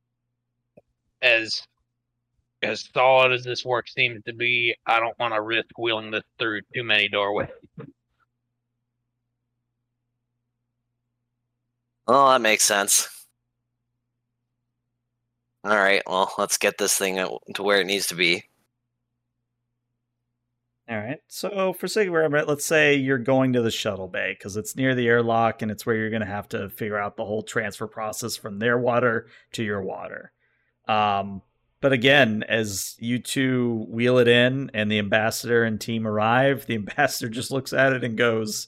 as as solid as this work seems to be, I don't want to risk wheeling this through too many doorways. Oh, that makes sense. All right, well, let's get this thing out to where it needs to be. All right. So for sake of argument, let's say you're going to the shuttle bay because it's near the airlock and it's where you're going to have to figure out the whole transfer process from their water to your water. Um, but again, as you two wheel it in and the ambassador and team arrive, the ambassador just looks at it and goes,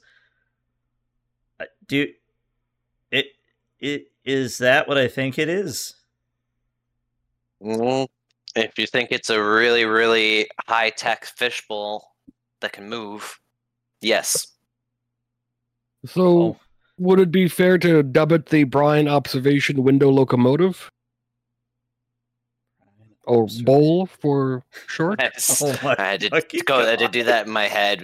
"Do it? It is that what I think it is?" Mm-hmm. If you think it's a really, really high-tech fishbowl that can move, yes. So, Oh. would it be fair to dub it the Brian Observation Window Locomotive? Or bowl for short? Yes. Oh my I had to fucking go. I had to God. do that in my head.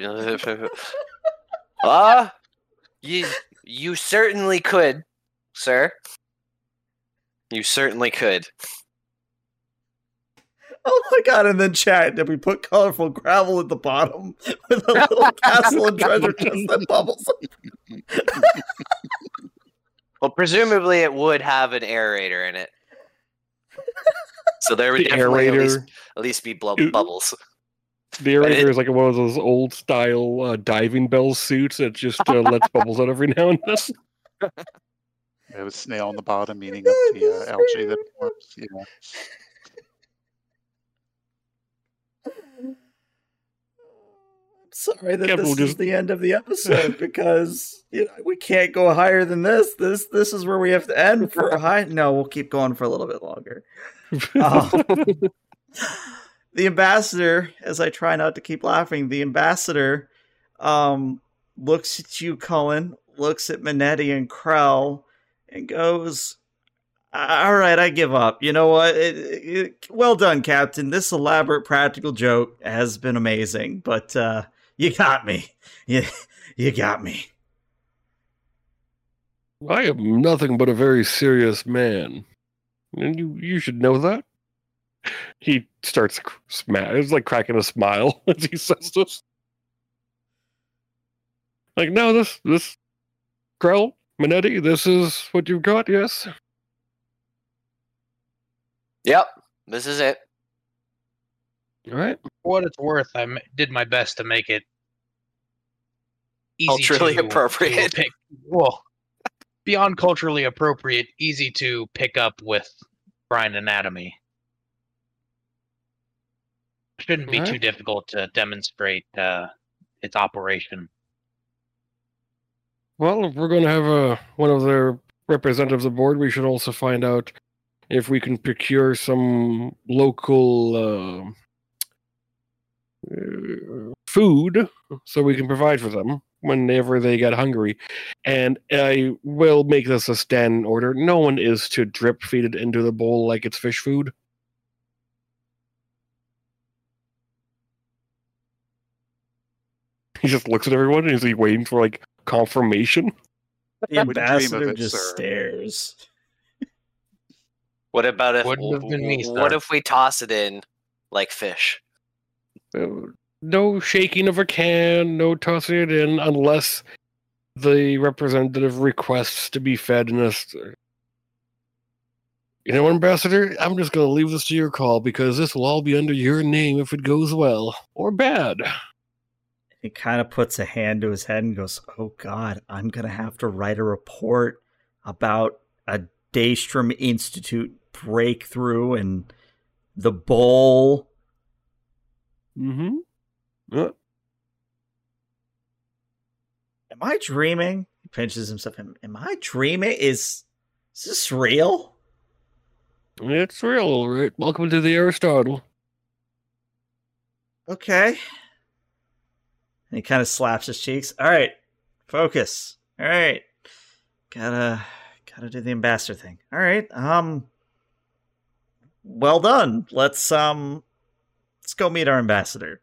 Ah, you you certainly could, sir. You certainly could. Oh my god, and then chat, did we put colorful gravel at the bottom with a little castle and treasure chest that bubbles? Well, presumably it would have an aerator in it. So there would The definitely at least, aerator. at least be blo- Ew. bubbles. The aerator is like one of those old style uh, diving bell suits that just uh, lets bubbles out every now and then. It was snail on the bottom, eating up the uh, algae that forms. Yeah. Sorry that Careful, this is just- the end of the episode because you know, we can't go higher than this. This this is where we have to end for a high. No, we'll keep going for a little bit longer. Oh. The ambassador, as I try not to keep laughing, the ambassador um, looks at you, Cullen, looks at Minetti and Krell, and goes, "All right, I give up. You know what? It, it, well done, Captain. This elaborate practical joke has been amazing, but uh, you got me. You, you got me." I am nothing but a very serious man. And you, you should know that. He starts sma- It's like cracking a smile as he says this. Like, no, this, this, Krell, Minetti, this is what you've got, yes? Yep, this is it. All right. For what it's worth, I m- did my best to make it easy Culturally to, appropriate. to pick. Well, beyond culturally appropriate, easy to pick up with Brian Anatomy. Shouldn't be Alright. too difficult to demonstrate uh, its operation. Well, if we're going to have a, one of their representatives aboard, we should also find out if we can procure some local uh, uh, food so we can provide for them whenever they get hungry. And I will make this a standing order. No one is to drip feed it into the bowl like it's fish food. He just looks at everyone and is he waiting for like confirmation? The Wouldn't dream of ambassador it, just sir. stares. What about if Wouldn't have been me, what sir. if we toss it in like fish? Uh, no shaking of a can, no tossing it in unless the representative requests to be fed in a. St- you know, Ambassador, I'm just going to leave this to your call because this will all be under your name if it goes well or bad. He kind of puts a hand to his head and goes, "Oh God, I'm gonna have to write a report about a Daystrom Institute breakthrough and the bowl." Mm-hmm. Uh, Am I dreaming? He pinches himself. Am, am I dreaming? Is, is this real? it's real, all right. Welcome to the Aristotle. Okay. And he kind of slaps his cheeks. All right, focus. All right, gotta gotta do the ambassador thing. All right. Um. Well done. Let's um. Let's go meet our ambassador.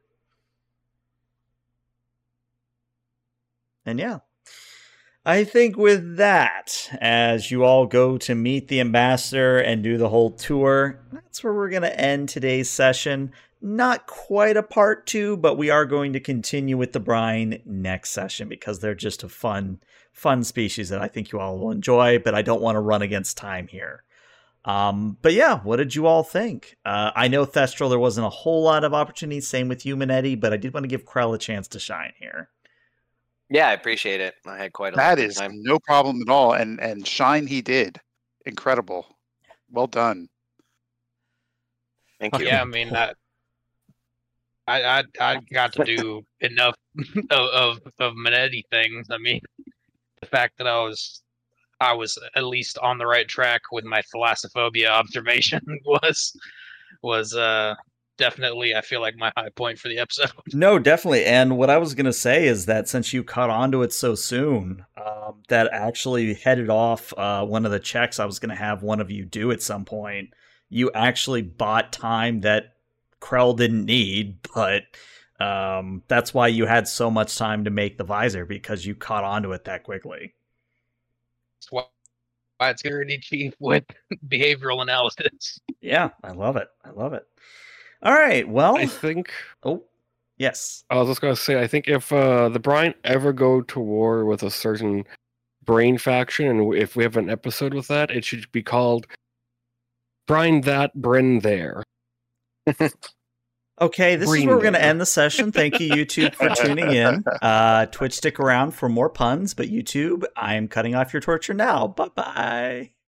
And yeah, I think with that, as you all go to meet the ambassador and do the whole tour, that's where we're going to end today's session. Not quite a part two, but we are going to continue with the brine next session because they're just a fun, fun species that I think you all will enjoy, but I don't want to run against time here. Um, but yeah, what did you all think? Uh, I know Thestral, there wasn't a whole lot of opportunity. Same with you, Minetti, but I did want to give Krell a chance to shine here. Yeah, I appreciate it. I had quite a That lot of is time. no problem at all, and and shine he did, incredible, well done. Thank you. Yeah, I mean that. I I I got to do enough of of, of Minetti things. I mean, the fact that I was I was at least on the right track with my thalassophobia observation was was uh definitely, I feel like, my high point for the episode. No, definitely. And what I was going to say is that since you caught onto it so soon, um, that actually headed off uh, one of the checks I was going to have one of you do at some point. You actually bought time that Krell didn't need, but um, that's why you had so much time to make the visor, because you caught onto it that quickly. That's why why it's security chief with behavioral analysis. Yeah, I love it. I love it. All right, well, I think. oh, yes. I was just gonna say, I think if uh, the Brine ever go to war with a certain brain faction, and if we have an episode with that, it should be called Brine That, Bryn There. Okay, this is Green where we're going to there. end the session. Thank you, YouTube, for tuning in. Uh, Twitch, stick around for more puns, but YouTube, I'm cutting off your torture now. Bye-bye.